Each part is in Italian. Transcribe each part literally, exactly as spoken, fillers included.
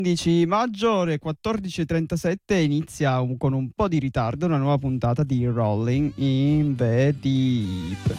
quindici maggio, ore quattordici e trentasette, inizia un- con un po' di ritardo una nuova puntata di Rolling in the Deep.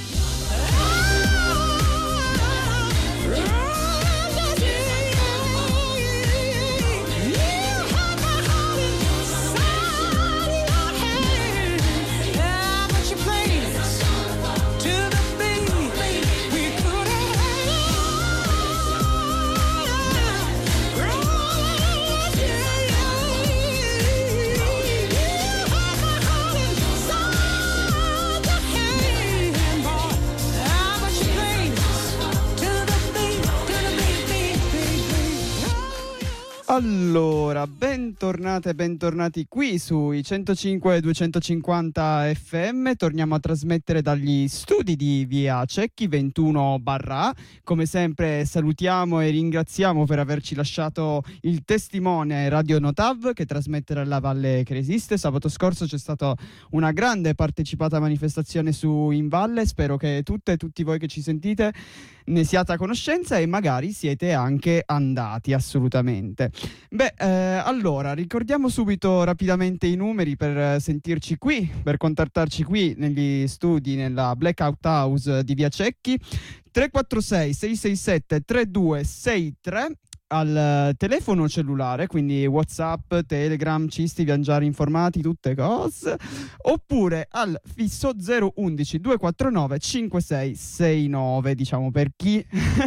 Allora, bentornate e bentornati qui sui centocinque e duecentocinquanta F M. Torniamo a trasmettere dagli studi di via Cecchi ventuno barra A. Come sempre salutiamo e ringraziamo per averci lasciato il testimone Radio Notav che trasmette dalla Valle che resiste. Sabato scorso c'è stata una grande partecipata manifestazione su in Valle. Spero che tutte e tutti voi che ci sentite ne siate a conoscenza e magari siete anche andati, assolutamente. Beh, eh, allora, ricordiamo subito rapidamente i numeri per eh, sentirci qui, per contattarci qui negli studi, nella Blackout House di via Cecchi. tre quattro sei sei sei sette tre due sei tre al telefono cellulare, quindi WhatsApp, Telegram, Cisti, Viaggiare Informati, tutte cose, oppure al fisso zero undici duecentoquarantanove cinquantasei sessantanove, diciamo per chi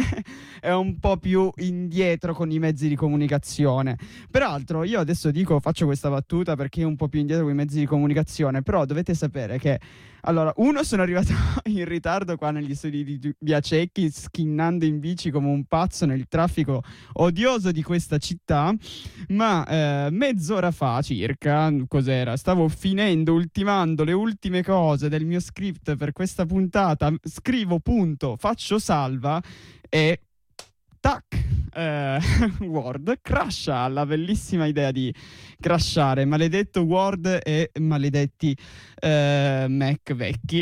è un po' più indietro con i mezzi di comunicazione. Peraltro io adesso dico, faccio questa battuta perché è un po' più indietro con i mezzi di comunicazione, però dovete sapere che allora, uno, sono arrivato in ritardo qua negli studi di via Cecchi, schinnando in bici come un pazzo nel traffico odioso di questa città, ma eh, mezz'ora fa circa, cos'era? Stavo finendo, ultimando le ultime cose del mio script per questa puntata, scrivo punto, faccio salva e tac, eh, Word crasha, la bellissima idea di crashare, maledetto Word e maledetti eh, Mac vecchi.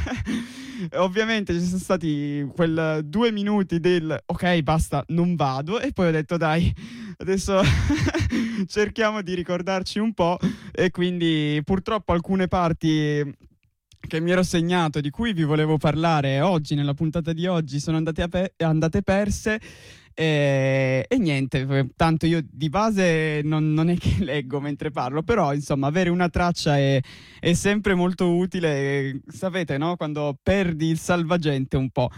Ovviamente ci sono stati quel due minuti del ok basta, non vado, e poi ho detto dai, adesso cerchiamo di ricordarci un po', e quindi purtroppo alcune parti che mi ero segnato, di cui vi volevo parlare oggi, nella puntata di oggi, sono andate, ape- andate perse. E, e niente, tanto io di base non, non è che leggo mentre parlo, però insomma avere una traccia è, è sempre molto utile. Sapete, no? Quando perdi il salvagente un po'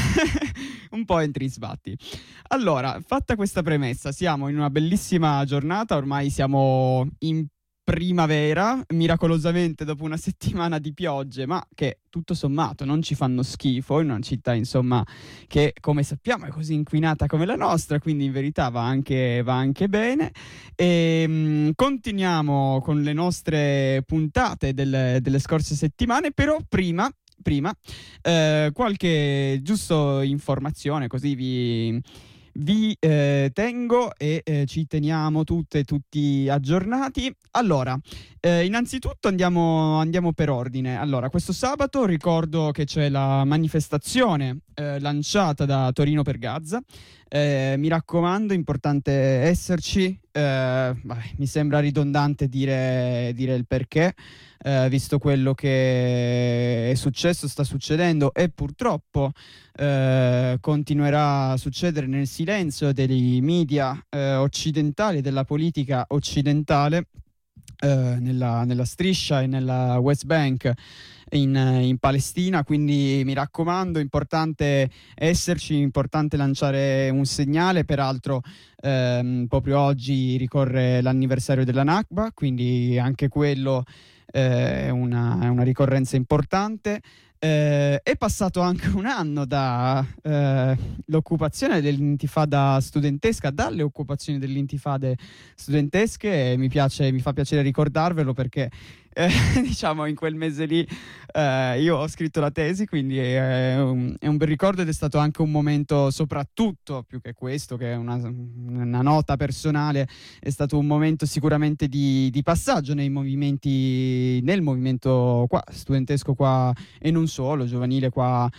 un po' entri in sbatti. Allora, fatta questa premessa, siamo in una bellissima giornata, ormai siamo in primavera, miracolosamente dopo una settimana di piogge, ma che tutto sommato non ci fanno schifo, in una città insomma che come sappiamo è così inquinata come la nostra, quindi in verità va anche, va anche bene. E mh, continuiamo con le nostre puntate del, delle scorse settimane, però prima prima eh, qualche giusto informazione, così vi Vi eh, tengo e eh, ci teniamo tutte e tutti aggiornati. Allora, eh, innanzitutto andiamo, andiamo per ordine. Allora, questo sabato ricordo che c'è la manifestazione eh, lanciata da Torino per Gaza. Eh, mi raccomando, importante esserci. Eh, vabbè, mi sembra ridondante dire, dire il perché, eh, visto quello che è successo, sta succedendo e purtroppo eh, continuerà a succedere nel silenzio dei media eh, occidentali, della politica occidentale, eh, nella, nella striscia e nella West Bank in, in Palestina. Quindi mi raccomando, importante esserci, importante lanciare un segnale. Peraltro ehm, proprio oggi ricorre l'anniversario della Nakba, quindi anche quello eh, è una, è una ricorrenza importante. Eh, è passato anche un anno dall'occupazione eh, dell'intifada studentesca, dalle occupazioni dell'intifade studentesche, e mi piace, mi fa piacere ricordarvelo perché eh, diciamo in quel mese lì eh, io ho scritto la tesi, quindi è un, è un bel ricordo, ed è stato anche un momento, soprattutto più che questo, che è una, una nota personale, è stato un momento sicuramente di, di passaggio nei movimenti, nel movimento qua studentesco qua, e non solo, giovanile qua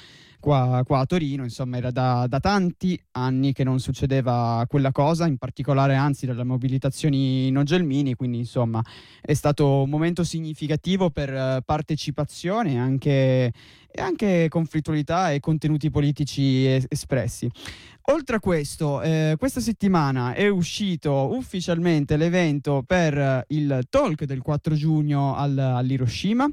qua, qua a Torino. Insomma, era da, da tanti anni che non succedeva quella cosa, in particolare anzi dalle mobilitazioni non Gelmini, quindi insomma è stato un momento significativo per uh, partecipazione anche, e anche conflittualità e contenuti politici es- espressi. Oltre a questo, eh, questa settimana è uscito ufficialmente l'evento per il talk del quattro giugno al, all'Hiroshima.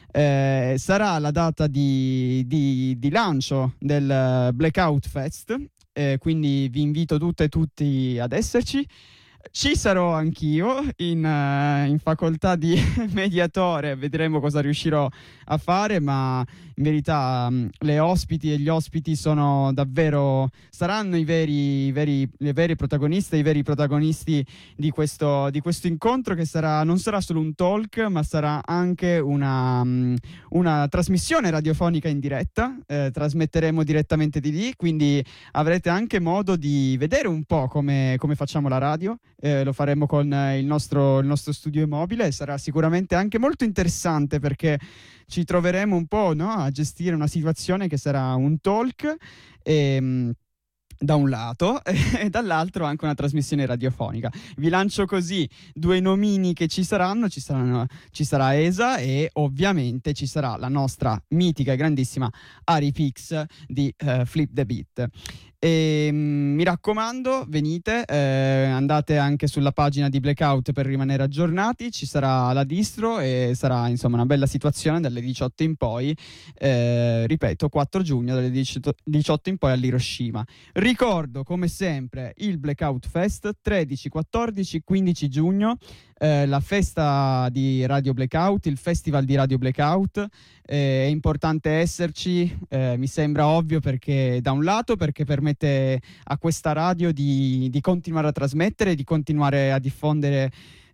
Eh, sarà la data di, di, di lancio del Blackout Fest, eh, quindi vi invito tutte e tutti ad esserci. Ci sarò anch'io in, uh, in facoltà di mediatore, vedremo cosa riuscirò a fare, ma in verità um, le ospiti e gli ospiti sono davvero, saranno i veri, i veri, le vere protagoniste, i veri protagonisti di questo, di questo incontro, che sarà, non sarà solo un talk, ma sarà anche una, um, una trasmissione radiofonica in diretta. Eh, trasmetteremo direttamente di lì, quindi avrete anche modo di vedere un po' come, come facciamo la radio. Eh, lo faremo con eh, il, nostro, il nostro studio mobile e sarà sicuramente anche molto interessante, perché ci troveremo un po', no, a gestire una situazione che sarà un talk e, mh, da un lato e dall'altro anche una trasmissione radiofonica. Vi lancio così due nomini che ci saranno, ci saranno, ci sarà Esa e ovviamente ci sarà la nostra mitica e grandissima Ari Pix di uh, Flip the Beat. E, mh, mi raccomando, venite, eh, andate anche sulla pagina di Blackout per rimanere aggiornati. Ci sarà la distro e sarà insomma una bella situazione dalle diciotto in poi, eh, ripeto, quattro giugno dalle diciotto in poi all'Hiroshima. Ricordo come sempre il Blackout Fest tredici, quattordici, quindici giugno, eh, la festa di Radio Blackout, il festival di Radio Blackout. Eh, è importante esserci, eh, mi sembra ovvio, perché da un lato perché permette a questa radio di, di continuare a trasmettere, di continuare a diffondere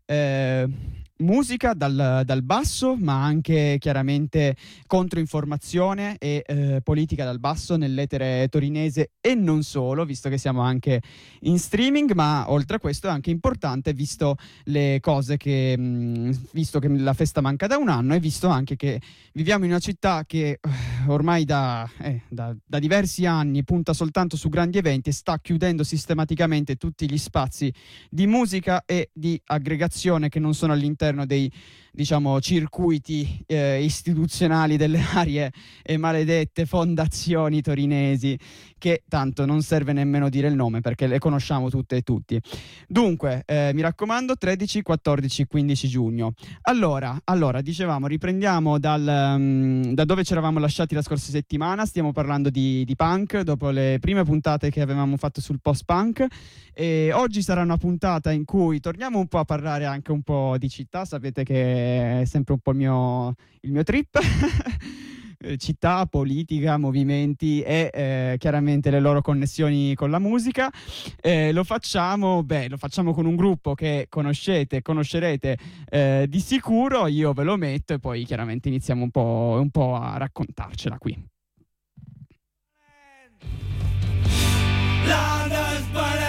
eh, musica dal, dal basso, ma anche chiaramente controinformazione e eh, politica dal basso nell'etere torinese e non solo, visto che siamo anche in streaming. Ma oltre a questo è anche importante, visto le cose che mh, visto che la festa manca da un anno e visto anche che viviamo in una città che ormai da, eh, da, da diversi anni punta soltanto su grandi eventi e sta chiudendo sistematicamente tutti gli spazi di musica e di aggregazione che non sono all'interno dei, diciamo, circuiti eh, istituzionali delle varie e maledette fondazioni torinesi, che tanto non serve nemmeno dire il nome perché le conosciamo tutte e tutti. Dunque, eh, mi raccomando, tredici, quattordici, quindici giugno. Allora, allora dicevamo, riprendiamo dal, um, da dove ci eravamo lasciati la scorsa settimana. Stiamo parlando di, di punk, dopo le prime puntate che avevamo fatto sul post-punk, e oggi sarà una puntata in cui torniamo un po' a parlare anche un po' di città. Sapete che è sempre un po' il mio, il mio trip. Città, politica, movimenti e eh, chiaramente le loro connessioni con la musica. Eh, lo facciamo, beh, lo facciamo con un gruppo che conoscete, conoscerete eh, di sicuro. Io ve lo metto e poi chiaramente iniziamo un po', un po' a raccontarcela qui. London's burning.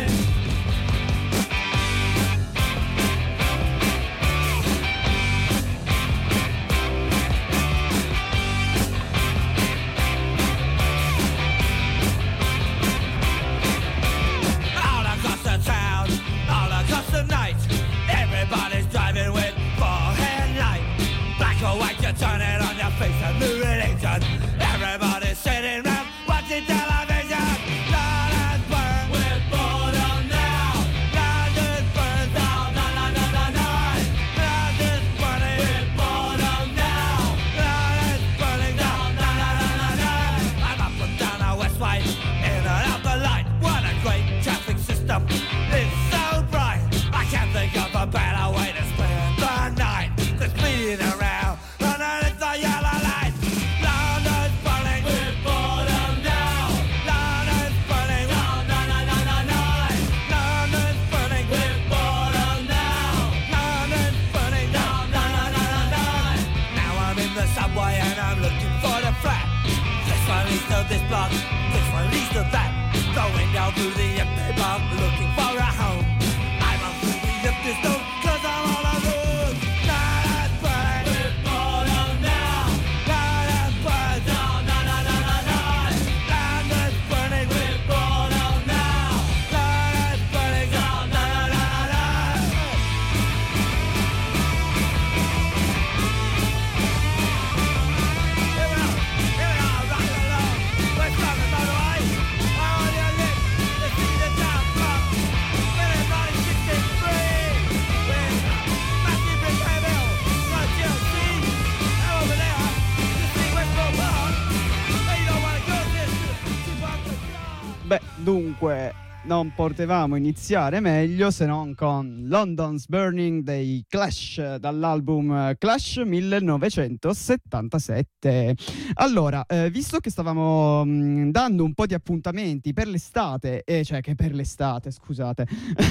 Everybody's driving with forehead light. Black or white, you turn it on your face and new religion. Everybody's sitting round watching television. London's burned, we're boredom now. London's burned down, na na na na na. London's burning, we're boredom now. London's burning down, na na na na na. I'm up and down our West White, in and out the light. What a great traffic system! It's so bright. I can't think of a better way to spend the night than speeding around. And then it's the dunque non potevamo iniziare meglio se non con London's Burning dei Clash, dall'album Clash millenovecentosettantasette. Allora, eh, visto che stavamo mh, dando un po' di appuntamenti per l'estate, eh, cioè che per l'estate, scusate,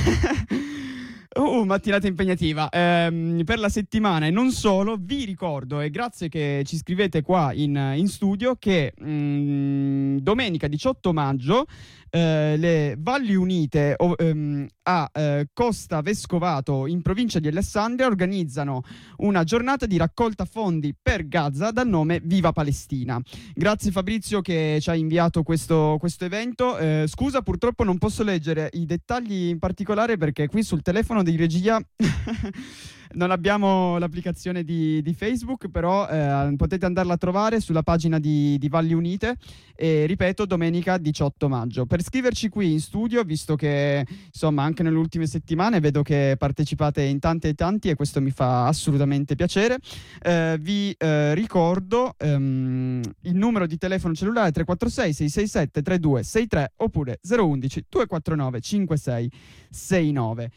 Uh, mattinata impegnativa ehm, per la settimana e non solo, vi ricordo, e grazie che ci scrivete qua in, in studio, che mh, domenica diciotto maggio eh, le Valli Unite o, ehm, a eh, Costa Vescovato in provincia di Alessandria organizzano una giornata di raccolta fondi per Gaza dal nome Viva Palestina. Grazie Fabrizio che ci ha inviato questo, questo evento. Eh, scusa, purtroppo non posso leggere i dettagli in particolare perché qui sul telefono di regia non abbiamo l'applicazione di, di Facebook, però eh, potete andarla a trovare sulla pagina di, di Valli Unite e ripeto, domenica diciotto maggio. Per scriverci qui in studio, visto che insomma anche nelle ultime settimane vedo che partecipate in tanti e tanti e questo mi fa assolutamente piacere, eh, vi eh, ricordo ehm, il numero di telefono cellulare tre quattro sei sei sei sette tre due sei tre oppure zero uno uno due quattro nove cinque sei sei nove.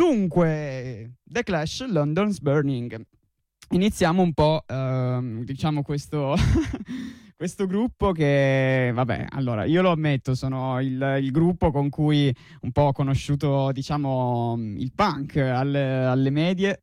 Dunque, The Clash, London's Burning. Iniziamo un po', ehm, diciamo, questo, questo gruppo che, vabbè, allora, io lo ammetto, sono il, il gruppo con cui un po' ho conosciuto, diciamo, il punk alle, alle medie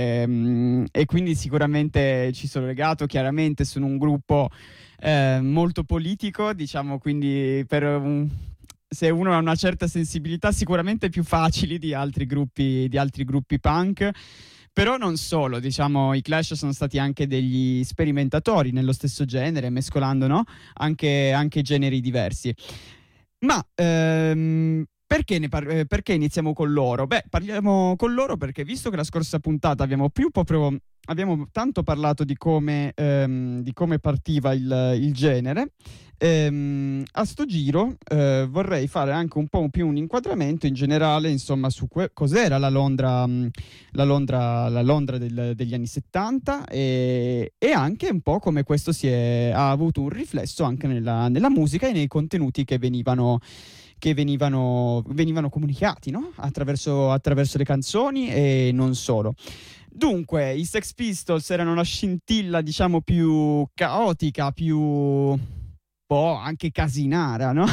e, e quindi sicuramente ci sono legato. Chiaramente sono un gruppo eh, molto politico, diciamo, quindi per un... se uno ha una certa sensibilità sicuramente più facili di altri gruppi di altri gruppi punk, però non solo, diciamo i Clash sono stati anche degli sperimentatori nello stesso genere, mescolando, no? anche, anche generi diversi. Ma ehm, perché, ne par- eh, perché iniziamo con loro? Beh, parliamo con loro perché visto che la scorsa puntata abbiamo più proprio abbiamo tanto parlato di come, ehm, di come partiva il, il genere, ehm, a sto giro eh, vorrei fare anche un po' più un inquadramento in generale, insomma, su que- cos'era la Londra, mh, la Londra, la Londra del- degli anni settanta e, e anche un po' come questo si è, ha avuto un riflesso anche nella, nella musica e nei contenuti che venivano che venivano, venivano comunicati, no? attraverso, attraverso le canzoni e non solo. Dunque, i Sex Pistols erano la scintilla, diciamo, più caotica, più un po' anche casinara, no?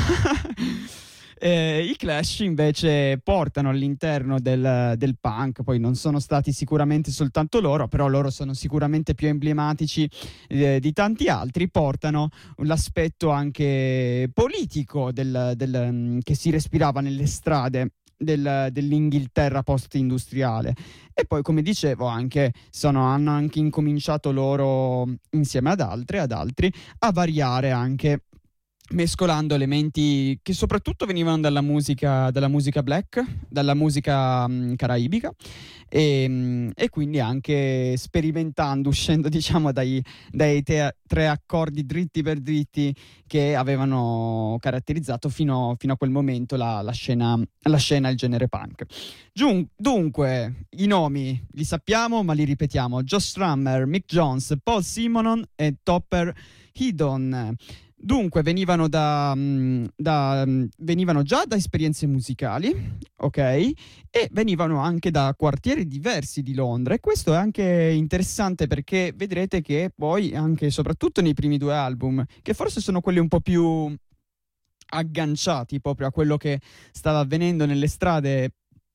eh, I Clash invece portano all'interno del, del punk, poi non sono stati sicuramente soltanto loro, però loro sono sicuramente più emblematici eh, di tanti altri, portano l'aspetto anche politico del, del, che si respirava nelle strade Del, dell'Inghilterra post-industriale. E poi, come dicevo, anche sono, hanno anche incominciato loro, insieme ad altri, ad altri, a variare anche mescolando elementi che soprattutto venivano dalla musica, dalla musica black, dalla musica mh, caraibica e, mh, e quindi anche sperimentando, uscendo diciamo dai, dai te- tre accordi dritti per dritti che avevano caratterizzato fino, fino a quel momento la, la scena, la scena il genere punk. Giun- dunque, i nomi li sappiamo ma li ripetiamo: Joe Strummer, Mick Jones, Paul Simonon e Topper Headon. Dunque venivano da, da venivano già da esperienze musicali, ok? E venivano anche da quartieri diversi di Londra, e questo è anche interessante perché vedrete che poi anche e soprattutto nei primi due album, che forse sono quelli un po' più agganciati proprio a quello che stava avvenendo nelle strade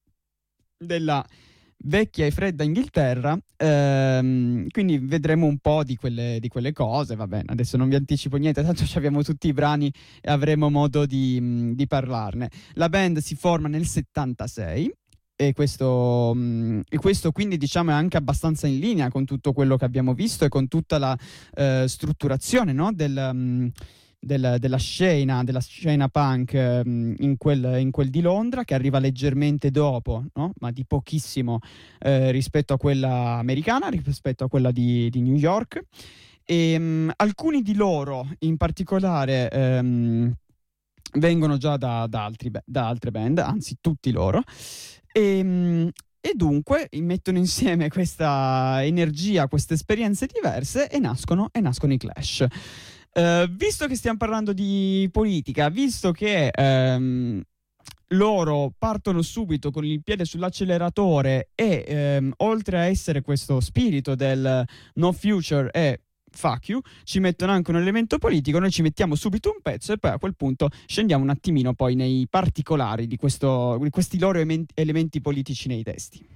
della vecchia e fredda Inghilterra, ehm, quindi vedremo un po' di quelle, di quelle cose. Va bene, adesso non vi anticipo niente, tanto abbiamo tutti i brani e avremo modo di, mh, di parlarne. La band si forma nel settantasei e questo, mh, e questo quindi diciamo è anche abbastanza in linea con tutto quello che abbiamo visto e con tutta la eh, strutturazione, no? del... Mh, Del, della scena della scena punk um, in, quel, in quel di Londra, che arriva leggermente dopo, no? Ma di pochissimo eh, rispetto a quella americana, rispetto a quella di, di New York. E um, alcuni di loro in particolare um, vengono già da, da, altri, da altre band, anzi tutti loro, e, um, e dunque mettono insieme questa energia, queste esperienze diverse e nascono, e nascono i Clash. Uh, visto che stiamo parlando di politica, visto che um, loro partono subito con il piede sull'acceleratore e um, oltre a essere questo spirito del no future e fuck you, ci mettono anche un elemento politico, noi ci mettiamo subito un pezzo e poi a quel punto scendiamo un attimino poi nei particolari di, questo, di questi loro emen- elementi politici nei testi.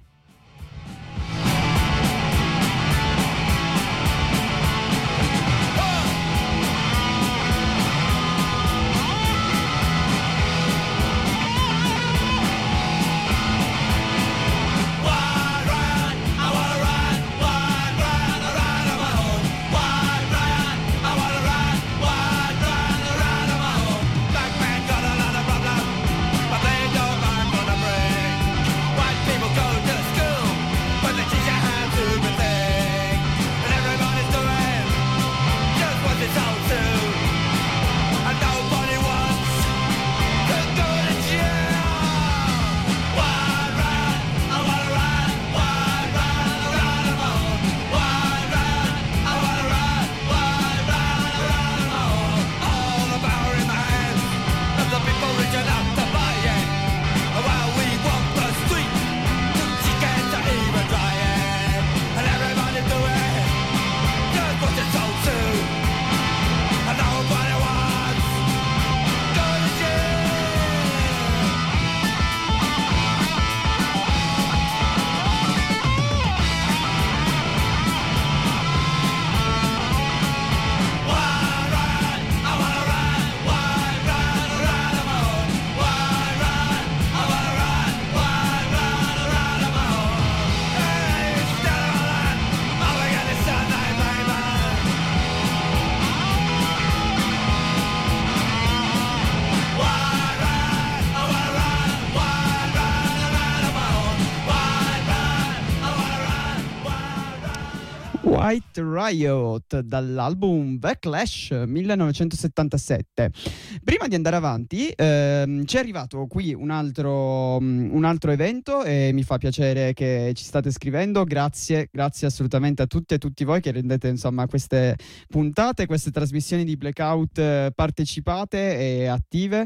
White Riot dall'album Backlash millenovecentosettantasette. Prima di andare avanti ehm, ci è arrivato qui un altro, un altro evento e mi fa piacere che ci state scrivendo. Grazie, grazie assolutamente a tutti e tutti voi che rendete insomma queste puntate, queste trasmissioni di Blackout eh, partecipate e attive.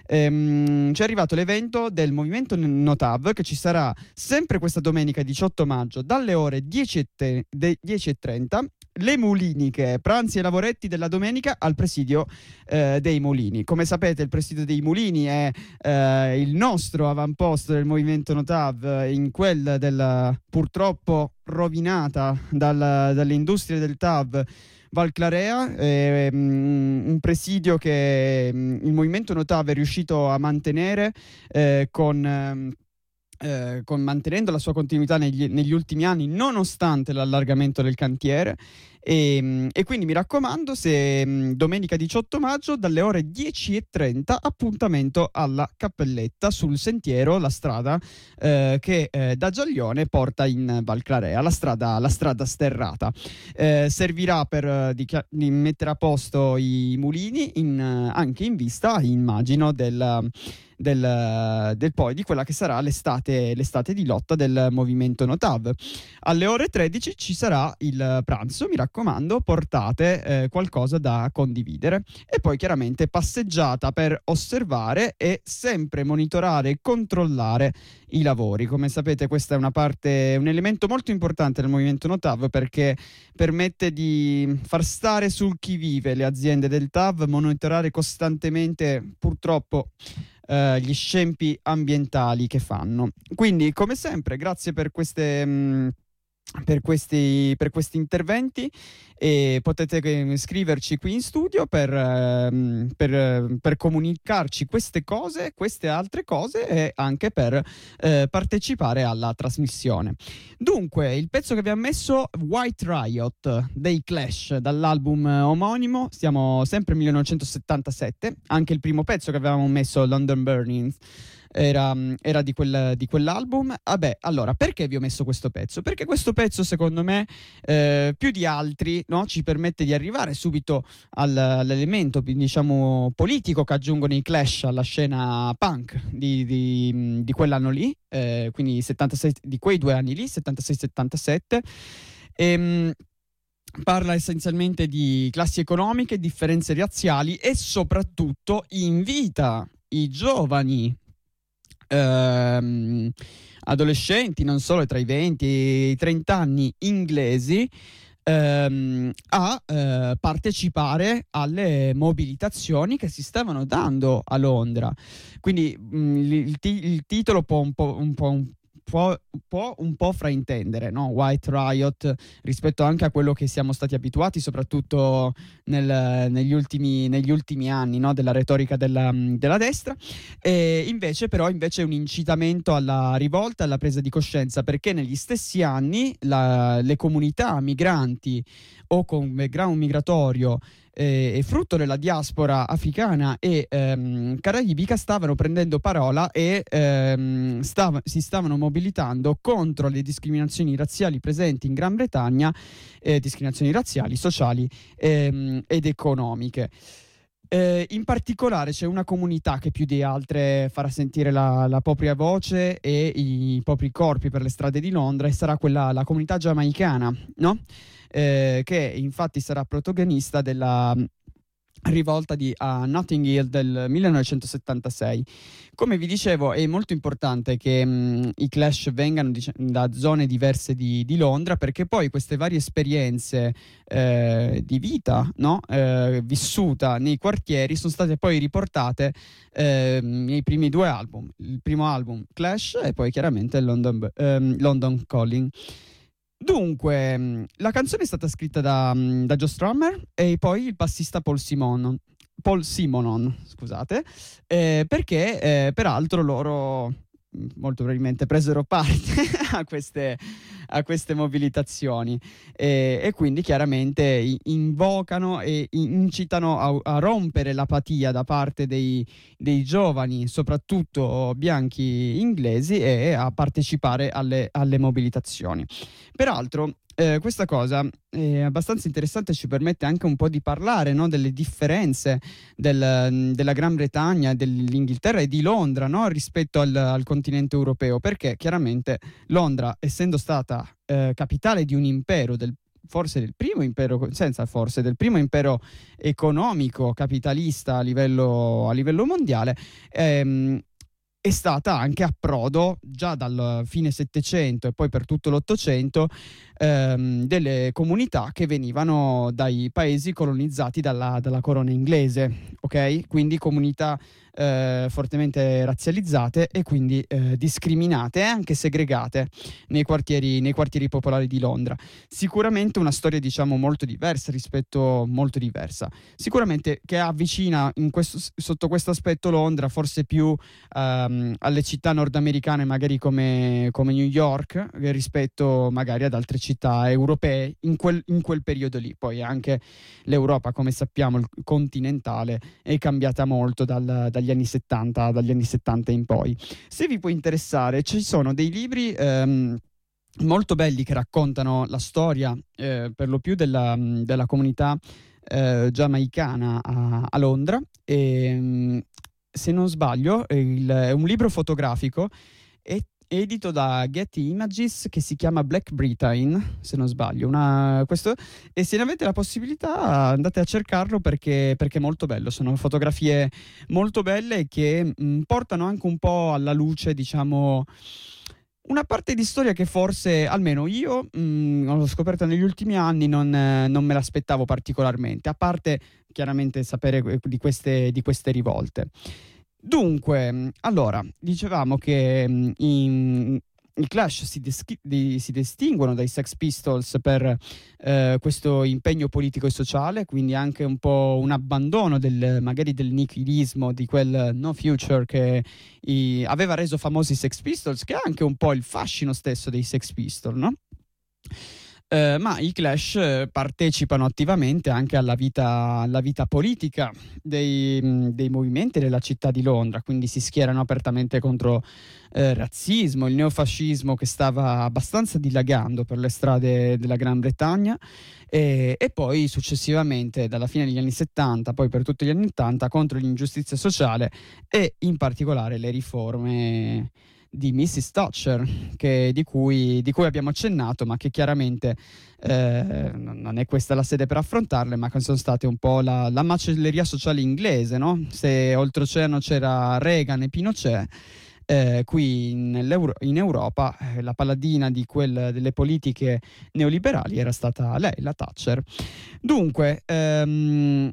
Ehm, ci è arrivato l'evento del movimento Notav che ci sarà sempre questa domenica diciotto maggio dalle ore dieci e trenta. Le Muliniche, pranzi e lavoretti della domenica al presidio eh, dei Mulini. Come sapete il presidio dei Mulini è eh, il nostro avamposto del movimento Notav in quel della purtroppo rovinata dal, dalle industrie del T A V Valclarea, eh, un presidio che mh, il movimento Notav è riuscito a mantenere eh, con... Eh, con, mantenendo la sua continuità negli, negli ultimi anni nonostante l'allargamento del cantiere e, e quindi mi raccomando, se mh, domenica diciotto maggio dalle ore dieci e trenta appuntamento alla Cappelletta sul sentiero, la strada eh, che eh, da Giaglione porta in Valclarea, la strada, la strada sterrata. Eh, servirà per eh, di, di mettere a posto i mulini in, anche in vista, immagino, del Del, del poi di quella che sarà l'estate, l'estate di lotta del movimento Notav. Alle ore tredici ci sarà il pranzo, mi raccomando, portate eh, qualcosa da condividere e poi chiaramente passeggiata per osservare e sempre monitorare e controllare i lavori. Come sapete questa è una parte, un elemento molto importante del movimento Notav perché permette di far stare sul chi vive le aziende del T A V, monitorare costantemente purtroppo Uh, gli scempi ambientali che fanno. Quindi come sempre grazie per queste mh, per questi per questi interventi e potete eh, scriverci qui in studio per, eh, per, per comunicarci queste cose, queste altre cose e anche per eh, partecipare alla trasmissione. Dunque il pezzo che abbiamo messo, White Riot dei Clash dall'album omonimo, siamo sempre millenovecentosettantasette, anche il primo pezzo che avevamo messo, London Burning, Era, era di, quel, di quell'album. Vabbè, allora, perché vi ho messo questo pezzo? Perché questo pezzo, secondo me, eh, più di altri, no, ci permette di arrivare subito al, all'elemento, diciamo, politico che aggiungono i Clash alla scena punk di, di, di quell'anno lì, eh, quindi settantasei, di quei due anni lì, settantasei settantasette. Ehm, parla essenzialmente di classi economiche, differenze razziali e soprattutto invita i giovani ehm, adolescenti, non solo tra i venti e i trenta anni inglesi, ehm, a eh, partecipare alle mobilitazioni che si stavano dando a Londra. Quindi mh, il, il ti- il titolo può un po', un po', un può, può un po' fraintendere, no? White Riot, rispetto anche a quello che siamo stati abituati, soprattutto nel- negli ultimi, negli ultimi anni, no? Della retorica della, della destra. E invece, però, invece è un incitamento alla rivolta, alla presa di coscienza, perché negli stessi anni la- le comunità migranti o con background migratorio eh, e frutto della diaspora africana e ehm, caraibica stavano prendendo parola e ehm, stav- si stavano mobilitando contro le discriminazioni razziali presenti in Gran Bretagna, eh, discriminazioni razziali, sociali ehm, ed economiche. Eh, in particolare c'è una comunità che più di altre farà sentire la, la propria voce e i propri corpi per le strade di Londra, e sarà quella, la comunità giamaicana, no? Eh, che infatti sarà protagonista della mh, rivolta di a Notting Hill del millenovecentosettantasei. Come vi dicevo, è molto importante che mh, i Clash vengano dic- da zone diverse di, di Londra, perché poi queste varie esperienze eh, di vita, no? Eh, vissuta nei quartieri, sono state poi riportate eh, nei primi due album. Il primo album Clash e poi chiaramente London, ehm, London Calling. Dunque, mh, la canzone è stata scritta da, mh, da Joe Strummer e poi il bassista Paul Simonon, Paul Simonon, scusate, eh, perché eh, peraltro loro mh, molto probabilmente presero parte a queste, a queste mobilitazioni e, e quindi chiaramente i- invocano e incitano a, a rompere l'apatia da parte dei, dei giovani, soprattutto bianchi inglesi, e a partecipare alle, alle mobilitazioni. Peraltro, eh, questa cosa è abbastanza interessante, ci permette anche un po' di parlare, no, delle differenze del- della Gran Bretagna, dell'Inghilterra e di Londra, no, rispetto al, al continente europeo, perché chiaramente Londra, essendo stata eh, capitale di un impero, del, forse del primo impero, senza forse, del primo impero economico capitalista a livello, a livello mondiale, ehm, è stata anche approdo già dal fine Settecento e poi per tutto l'Ottocento ehm, delle comunità che venivano dai paesi colonizzati dalla, dalla corona inglese, ok? Quindi comunità eh, fortemente razzializzate e quindi eh, discriminate e anche segregate nei quartieri, nei quartieri popolari di Londra. Sicuramente una storia, diciamo, molto diversa rispetto, molto diversa. Sicuramente che avvicina in questo, sotto questo aspetto Londra forse più ehm, alle città nordamericane, magari come, come New York, eh, rispetto magari ad altre città europee in quel, in quel periodo lì. Poi anche l'Europa, come sappiamo, il continentale, è cambiata molto dal- dagli anni settanta, dagli anni settanta in poi. Se vi può interessare, ci sono dei libri ehm, molto belli che raccontano la storia eh, per lo più della, della comunità eh, giamaicana a, a Londra. E, mh, se non sbaglio, è, il- è un libro fotografico e- edito da Getty Images che si chiama Black Britain, se non sbaglio. Una, questo, e se ne avete la possibilità andate a cercarlo perché, perché è molto bello. Sono fotografie molto belle che mh, portano anche un po' alla luce, diciamo, una parte di storia che forse, almeno io, mh, l'ho scoperta negli ultimi anni, non, eh, non me l'aspettavo particolarmente, a parte chiaramente sapere que- di queste, di queste rivolte. Dunque, mh, allora, dicevamo che mh, in- i Clash si, deschi- di- si distinguono dai Sex Pistols per eh, questo impegno politico e sociale, quindi anche un po' un abbandono del, magari del nichilismo, di quel no future che i- aveva reso famosi i Sex Pistols, che è anche un po' il fascino stesso dei Sex Pistols, no? Eh, ma i Clash eh, partecipano attivamente anche alla vita, alla vita politica dei, mh, dei movimenti della città di Londra, quindi si schierano apertamente contro eh, il razzismo, il neofascismo che stava abbastanza dilagando per le strade della Gran Bretagna, e, e poi successivamente dalla fine degli anni settanta, poi per tutti gli anni ottanta, contro l'ingiustizia sociale e in particolare le riforme di missus Thatcher, che, di, cui, di cui abbiamo accennato, ma che chiaramente eh, non è questa la sede per affrontarle, ma che sono state un po' la, la macelleria sociale inglese, no? Se oltreoceano c'era Reagan e Pinochet, eh, qui in, in Europa eh, la paladina di quel, delle politiche neoliberali era stata lei, la Thatcher. Dunque, ehm,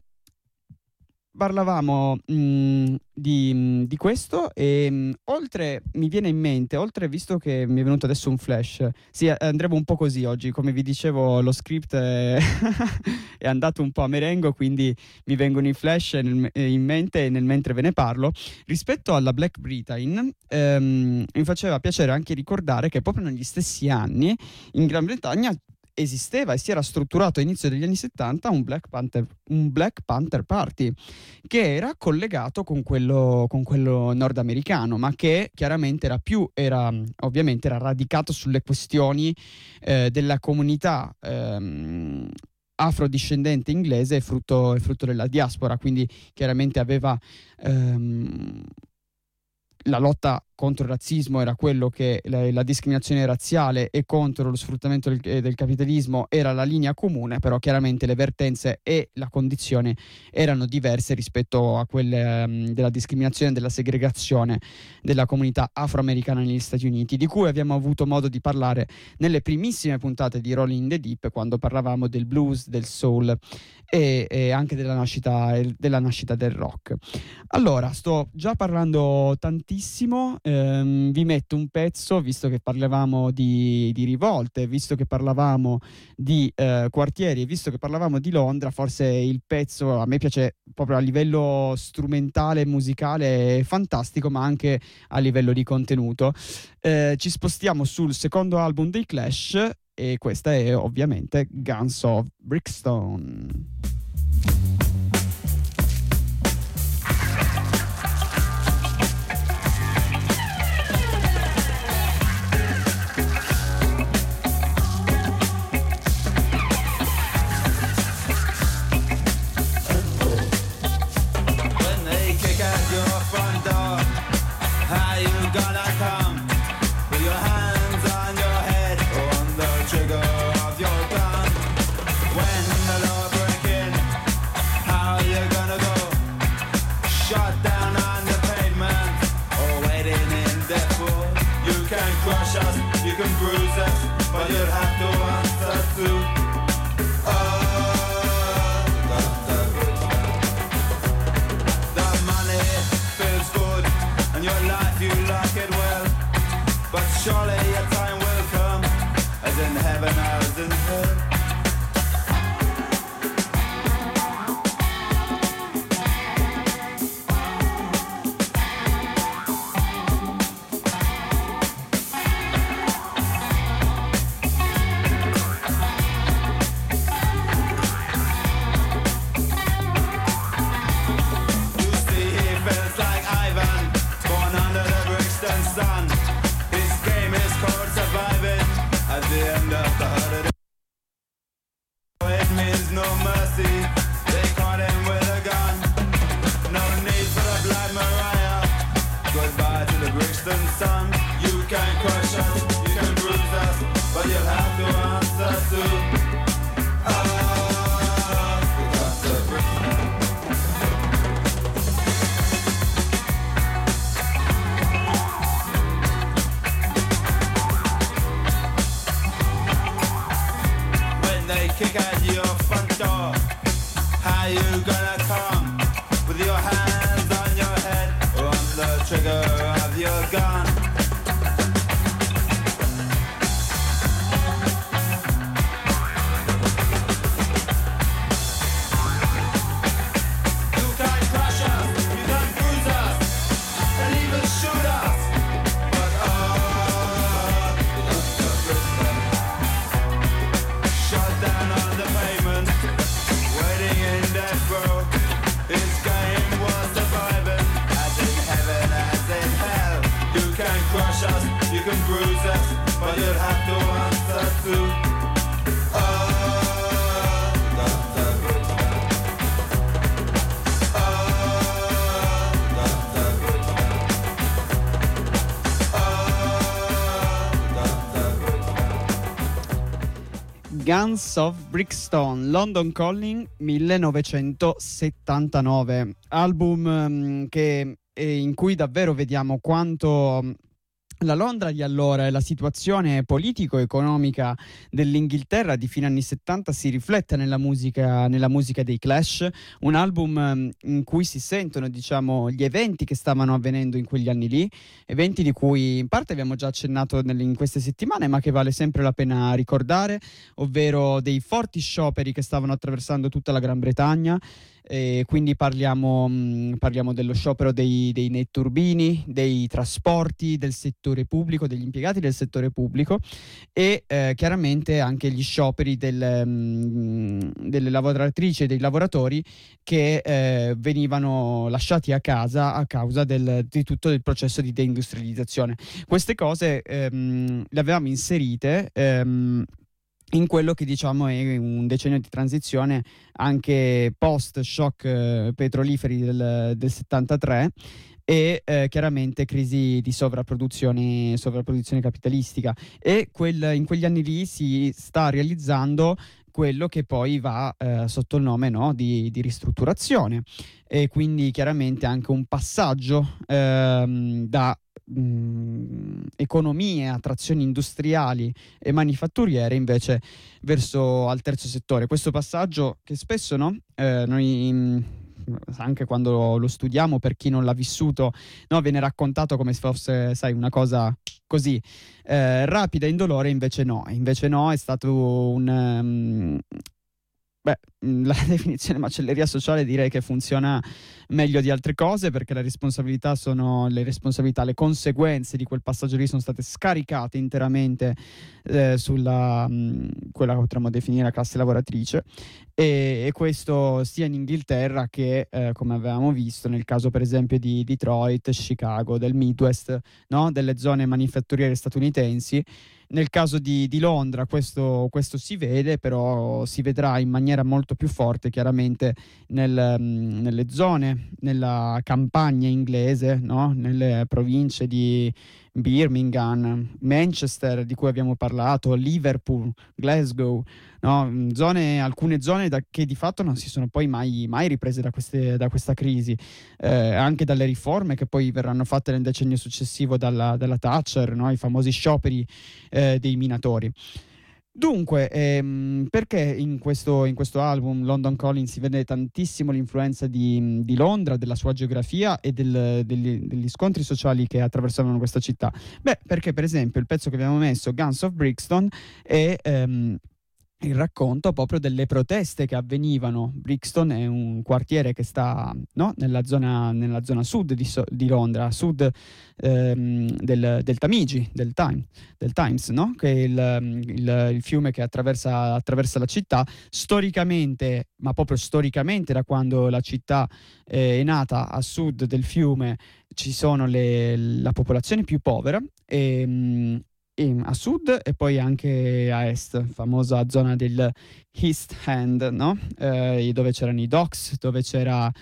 parlavamo mh, di, di questo e mh, oltre, mi viene in mente, oltre, visto che mi è venuto adesso un flash, sì, andremo un po' così oggi, come vi dicevo lo script è, è andato un po' a merengo, quindi mi vengono i flash nel, in mente nel mentre ve ne parlo. Rispetto alla Black Britain, ehm, mi faceva piacere anche ricordare che proprio negli stessi anni in Gran Bretagna esisteva e si era strutturato a inizio degli anni settanta un Black Panther, un Black Panther Party che era collegato con quello, con quello nordamericano, ma che chiaramente era più, era ovviamente era radicato sulle questioni eh, della comunità ehm, afrodiscendente inglese, frutto, frutto della diaspora, quindi chiaramente aveva ehm, la lotta contro il razzismo era quello che la, la discriminazione razziale e contro lo sfruttamento del, del capitalismo era la linea comune, però chiaramente le vertenze e la condizione erano diverse rispetto a quelle um, della discriminazione e della segregazione della comunità afroamericana negli Stati Uniti, di cui abbiamo avuto modo di parlare nelle primissime puntate di Rolling in the Deep, quando parlavamo del blues, del soul e, e anche della nascita, della nascita del rock. Allora, sto già parlando tantissimo, ehm, vi metto un pezzo, visto che parlavamo di, di rivolte, visto che parlavamo di eh, quartieri e visto che parlavamo di Londra, forse il pezzo a me piace proprio a livello strumentale, musicale, è fantastico, ma anche a livello di contenuto. Eh, ci spostiamo sul secondo album dei Clash e questa è ovviamente Guns of Brixton. Surely your time will come, as in heaven as in hell. You see, he feels like Ivan, born under the Brixton sun. At the end of the holiday, it means no mercy. They caught him with a gun. No need for the Black Mariah. Goodbye to the Brixton sun. You can crush us, you can bruise us, but you'll have to answer to ah, because of Brixton. Kick at your front door. How you gonna come? With your hands on your head or on the trigger of your gun? You can't crush us, you can't bruise us, and even shoot us. But oh, because of Brixton. Shut down on the pavement. Guns of Brixton, London Calling millenovecentosettantanove, album um, che, eh, in cui davvero vediamo quanto um, la Londra di allora e la situazione politico-economica dell'Inghilterra di fine anni settanta si riflette nella musica, nella musica dei Clash, un album um, in cui si sentono, diciamo, gli eventi che stavano avvenendo in quegli anni lì, eventi di cui in parte abbiamo già accennato nelle, in queste settimane, ma che vale sempre la pena ricordare, ovvero dei forti scioperi che stavano attraversando tutta la Gran Bretagna. E quindi parliamo, mh, parliamo dello sciopero dei, dei netturbini, dei trasporti, del settore pubblico, degli impiegati del settore pubblico e eh, chiaramente anche gli scioperi del, mh, delle lavoratrici e dei lavoratori che eh, venivano lasciati a casa a causa del, di tutto il processo di deindustrializzazione. Queste cose ehm, le avevamo inserite ehm, in quello che diciamo è un decennio di transizione anche post shock eh, petroliferi del, del settantatré e eh, chiaramente crisi di sovrapproduzione, sovrapproduzione capitalistica, e quel, in quegli anni lì si sta realizzando quello che poi va eh, sotto il nome, no, di, di ristrutturazione, e quindi chiaramente anche un passaggio ehm, da mh, economie a trazioni industriali e manifatturiere invece verso al terzo settore. Questo passaggio che spesso, no, eh, noi mh, anche quando lo studiamo, per chi non l'ha vissuto, no, viene raccontato come se fosse, sai, una cosa così eh, rapida e indolore, invece no, invece no, è stato un um, beh, la definizione macelleria sociale direi che funziona meglio di altre cose, perché le responsabilità sono le responsabilità, le conseguenze di quel passaggio lì sono state scaricate interamente eh, sulla mh, quella che potremmo definire la classe lavoratrice, e, e questo sia in Inghilterra che eh, come avevamo visto nel caso per esempio di Detroit, Chicago, del Midwest, no? Delle zone manifatturiere statunitensi. Nel caso di, di Londra questo, questo si vede, però si vedrà in maniera molto più forte chiaramente nel, mh, nelle zone, nella campagna inglese, no? Nelle province di Birmingham, Manchester, di cui abbiamo parlato, Liverpool, Glasgow, no? Zone, alcune zone da, che di fatto non si sono poi mai, mai riprese da, queste, da questa crisi, eh, anche dalle riforme che poi verranno fatte nel decennio successivo dalla, dalla Thatcher, no? I famosi scioperi eh, dei minatori. Dunque, ehm, perché in questo, in questo album London Calling si vede tantissimo l'influenza di, di Londra, della sua geografia e del, degli, degli scontri sociali che attraversavano questa città? Beh, perché per esempio il pezzo che abbiamo messo, Guns of Brixton, è ehm, il racconto proprio delle proteste che avvenivano. Brixton è un quartiere che sta, no, nella zona, nella zona sud di, so, di Londra, a sud ehm, del, del Tamigi, del, Time, del Thames, no? Che è il, il, il fiume che attraversa, attraversa la città. Storicamente, ma proprio storicamente, da quando la città eh, è nata, a sud del fiume ci sono le, la popolazione più povera, e mh, a sud e poi anche a est, famosa zona del East End, no? Eh, dove c'erano i docks, dove c'era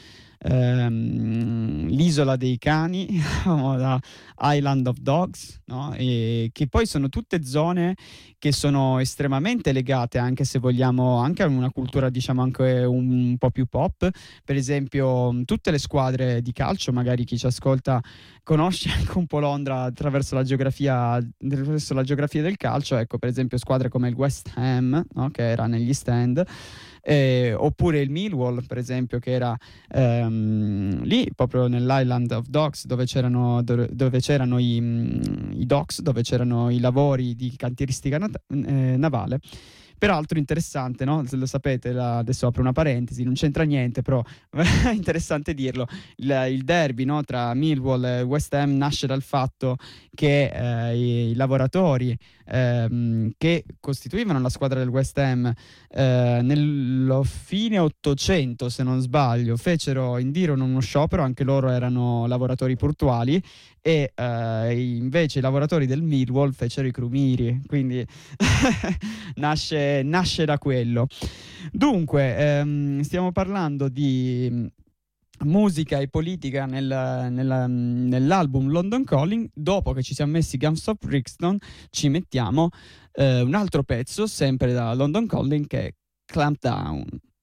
ehm, l'isola dei cani, la Island of Dogs, no? E che poi sono tutte zone che sono estremamente legate, anche se vogliamo, anche a una cultura diciamo anche un po' più pop. Per esempio tutte le squadre di calcio, magari chi ci ascolta conosce anche un po' Londra attraverso la geografia, attraverso la geografia del calcio, ecco, per esempio squadre come il West Ham, no? Che era negli stand, eh, oppure il Millwall per esempio, che era ehm, lì proprio nell'Island of Docks, dove c'erano, dove, dove c'erano i, i docks, dove c'erano i lavori di cantieristica nat- eh, navale. Peraltro interessante, no? Se lo sapete, la, adesso apro una parentesi, non c'entra niente, però è interessante dirlo. Il, il derby, no, tra Millwall e West Ham nasce dal fatto che eh, i, i lavoratori ehm, che costituivano la squadra del West Ham eh, nel fine Ottocento, se non sbaglio, fecero, indirono uno sciopero, anche loro erano lavoratori portuali, e eh, invece i lavoratori del Millwall fecero i crumiri, quindi nasce, nasce da quello. Dunque ehm, stiamo parlando di musica e politica nel, nel, nell'album London Calling. Dopo che ci siamo messi Guns of Brixton, ci mettiamo eh, un altro pezzo, sempre da London Calling, che è Clamp Down.